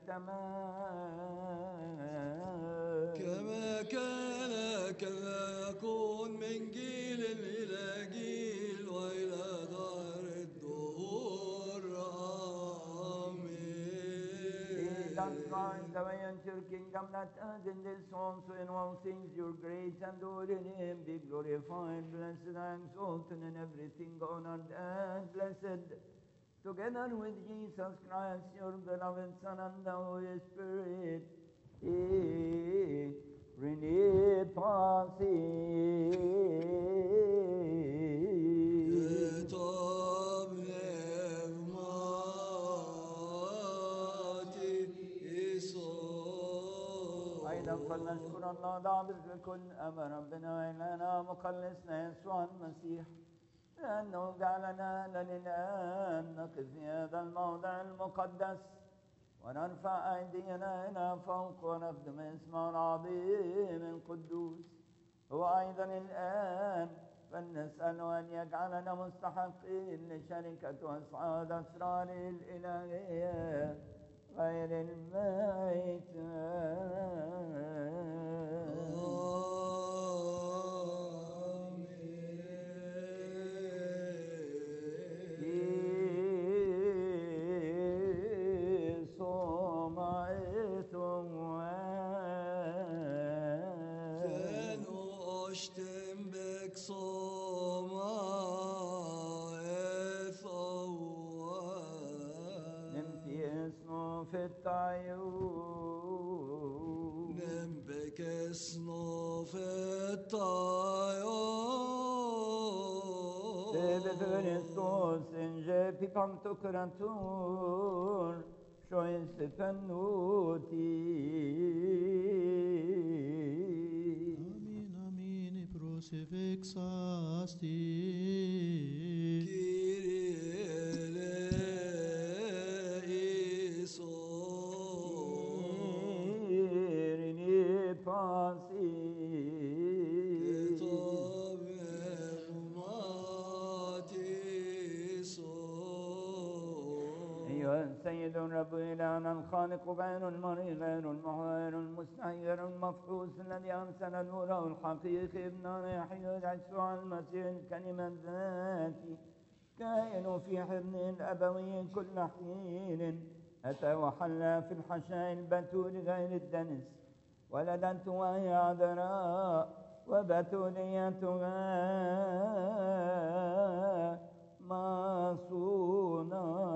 التمام كما كان كما يكون من جيل إلى جيل وإلى دار الدهور آمين. That's right, the way and your kingdom that ends in this song, so in all things your grace and glory in him be glorified, blessed and exalted in everything, honored and blessed, together with Jesus Christ, your beloved Son, and the Holy Spirit. Rene Pasi أيضا فلنشكر الله ضابط بكل أمر ربنا إلهنا مخلصنا يسوع المسيح لأنه جعلنا للآن نقف في هذا الموضع المقدس ونرفع أيدينا إلى فوق ونخدم اسمه العظيم القدوس هو أيضا الآن فلنسأله أن يجعلنا مستحقين لشركة أصحاب أسراره الإلهية غير الميتة في الطيور نمبك اسمه في الطيور بفرستوس إنجي بيبام تكراتور شويس فنوتي Amin, amin, crucifixasti. سيد الرب إلهنا الخالق غير المرئي غير المحيي المستحي غير المفحوص الذي أرسل نوره الحقيقي ابننا يحيى يسوع المسيح الكلمة الذاتي كائن في حضنه الأبوي كل حين أتى وحل في الحشاء البتول غير الدنس ولدت وهي عذراء وبتوليتها مصونة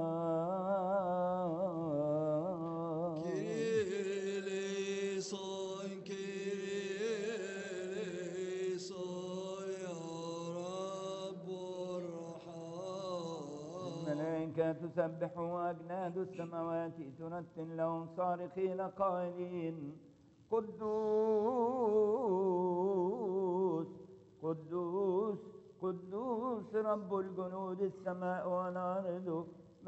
تسبح أجناد السماوات ترتل لهم صارخين قائلين قدوس قدوس قدوس رب الجنود السماء والأرض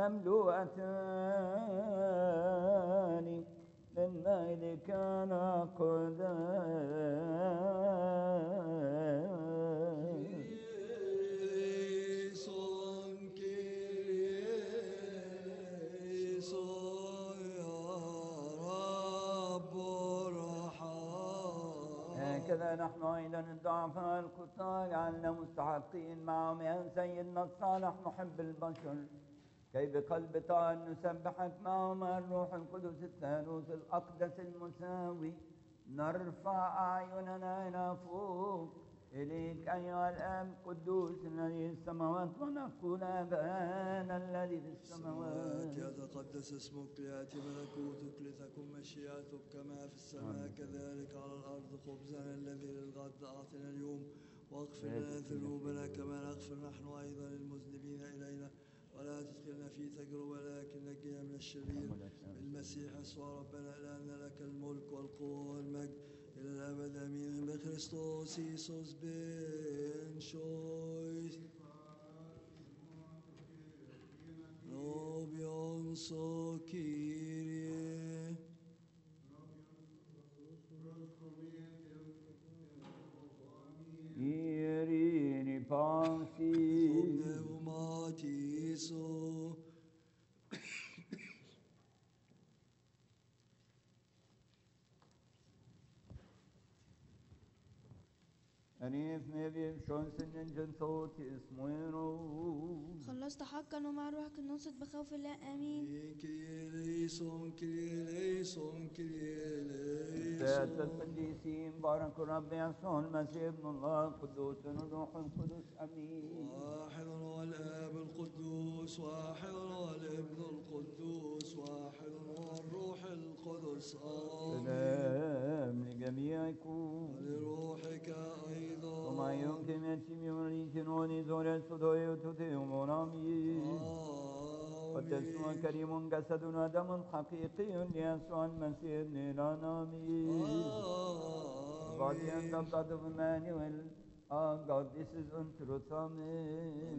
مملوءتان من مجد كان قدام هكذا نحن أيضا الضعفاء الخطاة جعلنا مستحقين معهم يا سيدنا الصالح محب البشر كي بقلب طاهر نسبحك معهم الروح القدس الثالوث الأقدس المساوي نرفع أعيننا إلى فوق إليك أيها الآب القدوس الذي في السماوات ونقول أبانا الذي في السماوات يتقدس اسمك ليأتي ملكوتك لتكن مشيئتك كما في السماء كذلك على الأرض خبزنا الذي للغد أعطنا اليوم واغفر لنا ذنوبنا كما نغفر نحن أيضا للمذنبين إلينا ولا تدخلنا في تجربة لكن نجينا من الشرير بالمسيح يسوع ربنا لأن لك الملك والقوة والمجد إلى الأبد آمين بكريستوس يسوس بن شويس نوبيون سو كيريه Irini Pansi Matiso أنيف مبيب شونسن ننجن صوت اسمه خلصت حقا ومع روحك النصت بخوف الله آمين كيريسون كيريسون كيريسون سيادة القديسين بارك الرب يسوع المسيح ابن الله القدوس الروح القدس أمين واحد هو الآب القدوس واحد هو الابن القدوس واحد هو الروح القدس آمين سلام لجميعكم ولروحك أيضا وما يمكن أن يمكنوني زور الصدوي وتتهم ونامي وتسوى كريم جسدنا دم حقيقي ليسوع المسيح ابن الأنامي body and the blood of Emmanuel our God this is untruth amen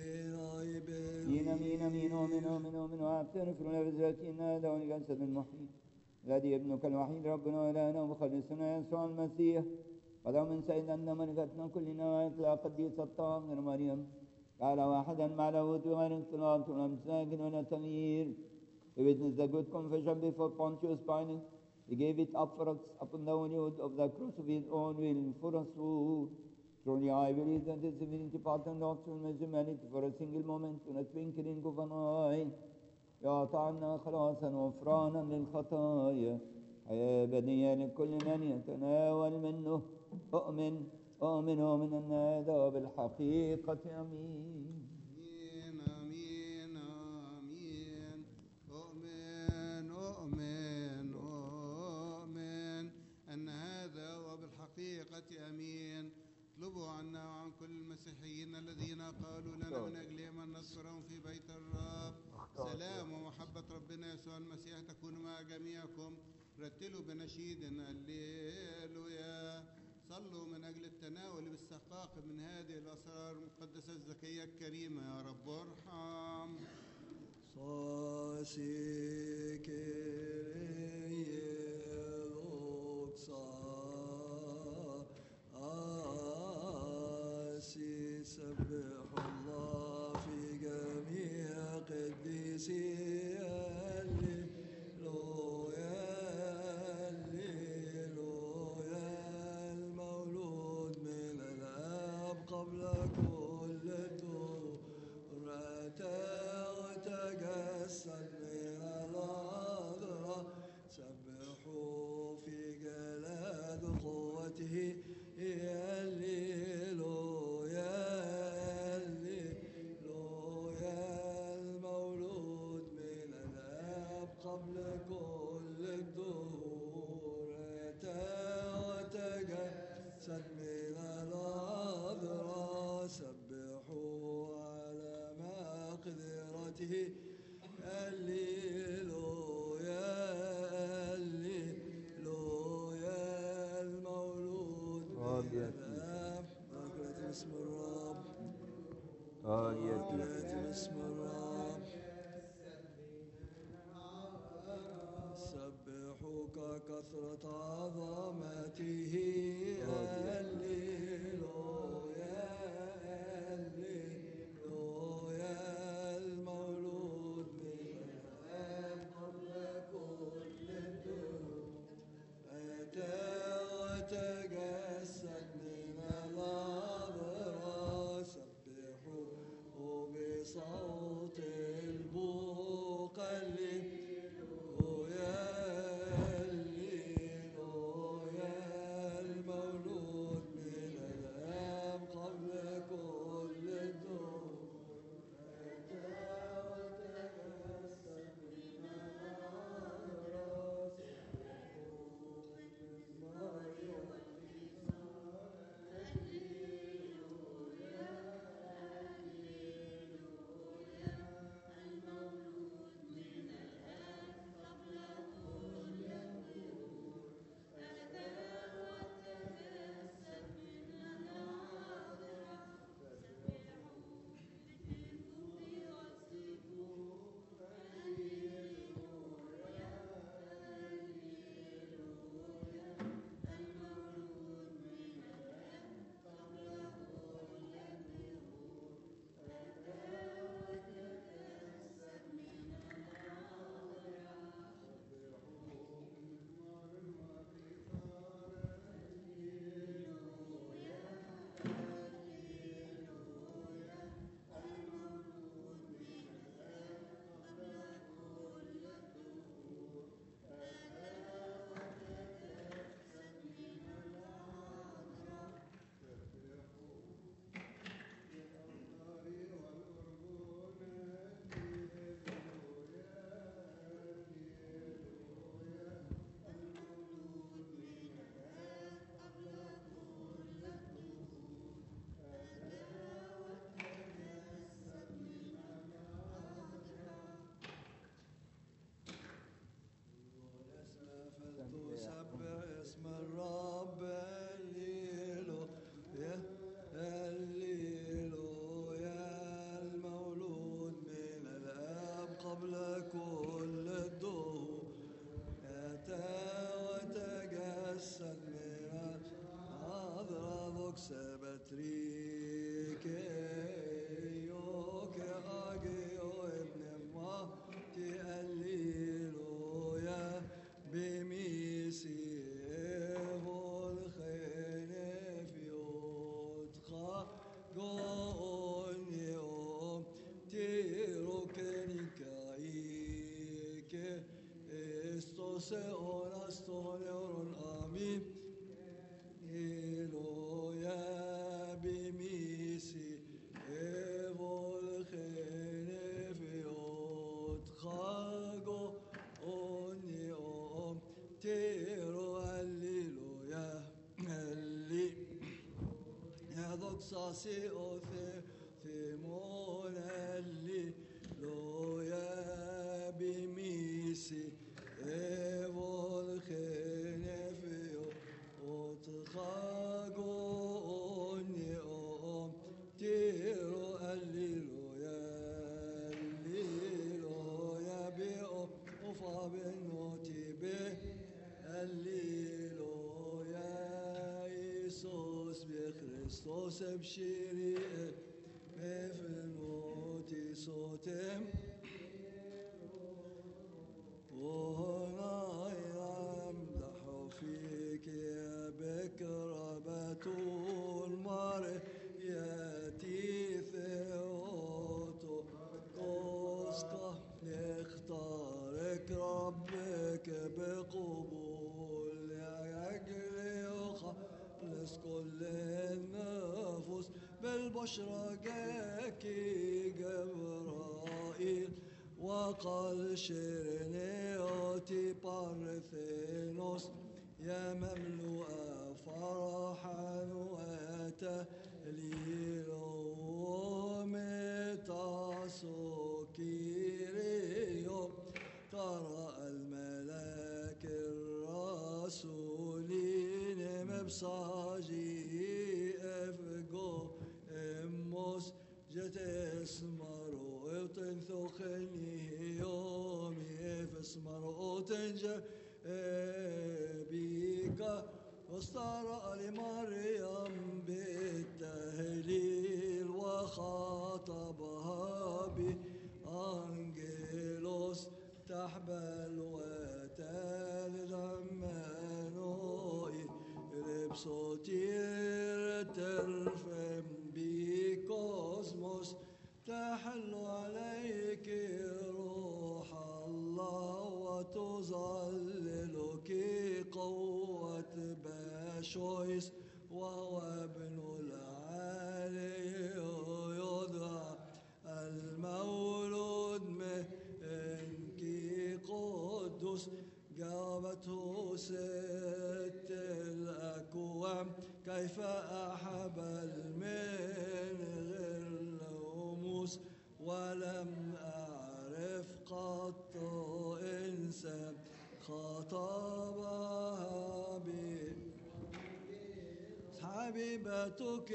آمين آمين آمين آمين آمين آمين وأعطنا كلنا بذرتنا دون جسد المحيي الذي ابنك الوحيد ربنا وإلهنا ومخلصنا يسوع المسيح قد من سيدنا ملكتنا كلنا وإطلاق قديس الطاهر مريم قال واحدا مع لاهوت وغير اختلاط ولا مساكن ولا تغيير. We witness the good confession before Pontius Pilate. He gave it up for us upon the wood of the cross of his own will for us who truly I believe that this divinity part and doctrine is humanity for a single moment in a twinkling of an eye. يعطينا خلاصا وغفرانا للخطايا حياة أبدية لكل من يتناول منه. أؤمن أؤمن أؤمن أن هذا بالحقيقة أمين. آمين آمين آمين أؤمن أؤمن أؤمن أن هذا وبالحقيقة أمين. اطلبوا عنا وعن كل المسيحيين الذين قالوا لنا من أجلهم أن نذكرهم في بيت الرب. سلام ومحبة ربنا يسوع المسيح تكون مع جميعكم. رتلوا بنشيد هللويا. صلوا من أجل التناول باستحقاق من هذه الأسرار المقدسة الزكية الكريمة. يا رب ارحم. سبح الله في جميع قديسيه. سبحوا في جلاد قوته. هللويا هللويا المولود من الآب قبل كل الدهور أتى وتجسد من العذراء. سبحوا على مقدرته. هللويا هللويا المولود من الآب. مجد اسم الرب مجد اسم الرب. سبحوك كثرة عظمته. هللويا هللويا المولود من الآب قبل كل الدهور أتى وتجسد صوت البوق هللويا هللويا المولود من الآب قبل كل الدور سبح اسم الرب هللويا هللويا المولود من الآب قبل كل الدهور أتى وتجسد من الحضرة سبت ريكيو كأجيو ابن ماتي هللويا بميسيه الخنف يدخى قونيوم تيروكنيكايك استوسئون استونيون آمين إلويا بميسيه الخنف يدخى قونيوم تيرو هللويا هلي يا دوكساسي اوثي ثيمون هللويا بميسي ايفول خنفيو وتخاقو اوني اوم تيرو هللويا هللويا بيو وفابنوتي بيه هللويا يسوس بخريستوس بشيري مفنوتي صوتم وهنا يمدح فيك يا بكر بتول مار ياتي ثيوتو قوسقه يختارك ربك بقبول يجري وخلص كل النفوس بالبشرى جاكي جبرائيل وقال شرنيوتي بارثينوس يا مملوءة فرحا وتهليل ومتاسو كيريو ترى الملاك الرسولين مبساجي افقو اموس جت اسمر وتنثخني يومي فاسمر وتنجا بيكا واسترى لمريم بالتهليل وخاطبها بأنجيلوس تحبل وتالد عمانوئي ربصوتير ترفم بكوزموس تحل عليك روح الله وتظللك قوة باشويس وهو ابن العالي يدعى المولود منك قدس جابته ست الأكوام كيف أحب المن غير الأموس ولم أعرف قط إنسان خطبها بي حبيبتك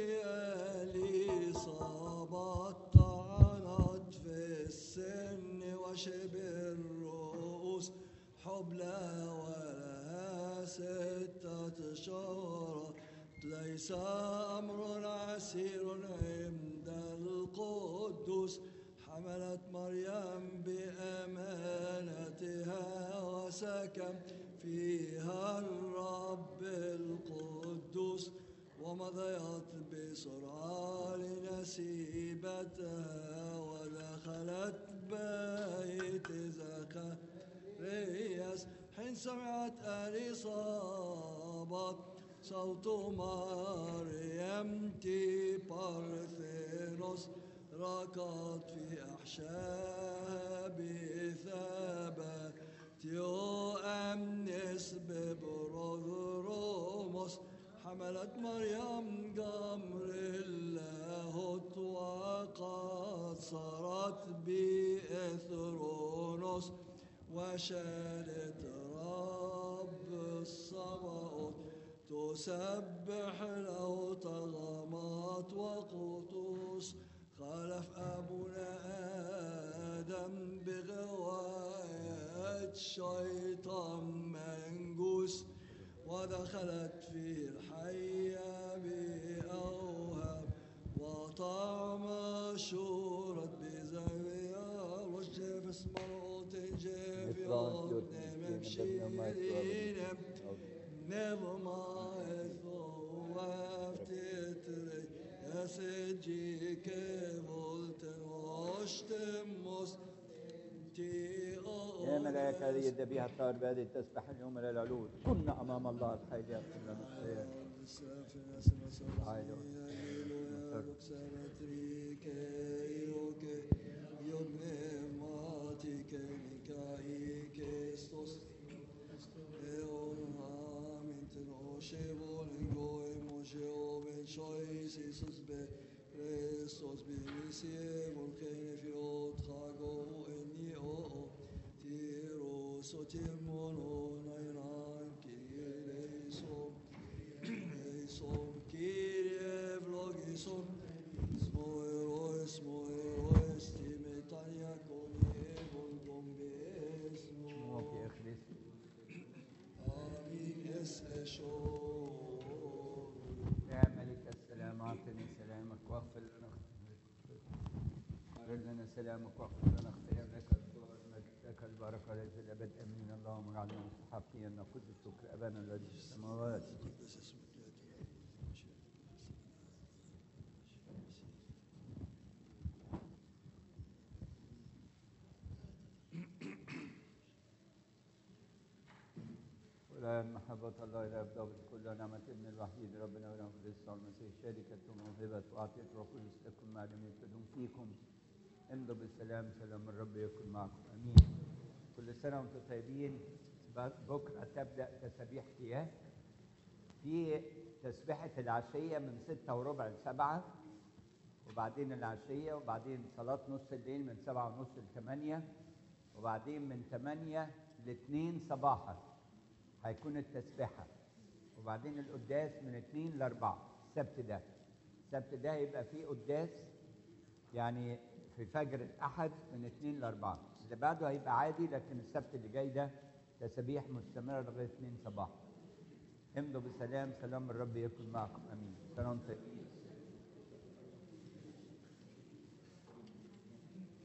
إليصابات طعنت في السن وشبه الرؤوس حبلى ولها ستة شهور ليس أمر عسير عند القدوس حملت مريم بأمانتها وسكن فيها الرب القدوس ومضيت بسرعة لنسيبتها ودخلت بيت زكرياس حين سمعت إليصابات صوت مريم تي بارثينوس ركضت في أحشاء بثبات يؤنس ببرودروموس حملت مريم جمر اللاهوت وقد صارت بإثرونوس وشالت رب الصباؤوت تسبح له طغمات وقطوس خلف أبونا آدم بغواية شيطان منجوس ودخلت فيه الحية بأوهام وطعم شورت بزاوية وشف اسم مرؤوت جيف يوم نمشيرين never mind وفتتري يسجيك volten واشتموس يا ملاك هذه الذبيحة الطاهر بهذه التسبح اليوم إلى العلو كنا أمام الله الحي يغفر لنا الخطايا Kristus bevisier vår kene fjot trago enni o tiros og timon og nairan kireison eison kirie vlogison smoeroi smoeroi stimetania konie von bombesmo amin es esho يا ملك السلام أعطني سلامك واغفر لنا اغفر لنا سلامك واغفر لنا خطايانا لك لك البركة ليس الأبد أمين اللهم اجعلنا مستحقين أن نقول بالشكر أبانا الذي في السماوات والآن محبة الله إلى أبدا كل نعمة ابن الوحيد ربنا ونعم بالإسلام المسيح شركة وموهبة وعطية روح القدس تكن مع جميع تدوم فيكم امضوا بالسلام سلام الرب يكن معكم امين. كل سنه وانتم طيبين. بكره تبدا تسابيح قيام في تسبيحه العشيه من ستة وربع لسبعة وبعدين العشيه وبعدين صلاه نص الليل من سبعة ونص لثمانية وبعدين من ثمانية لاثنين صباحا هيكون التسبيحه وبعدين القداس من اثنين لاربعة. السبت ده السبت ده هيبقى فيه قداس يعني في فجر الأحد من اثنين لاربعة. اللي بعده هيبقى عادي لكن السبت اللي جاي ده تسابيح مستمرة لغاية اثنين صباحا. امضوا بسلام سلام الرب يكن معكم امين. سلام طيب.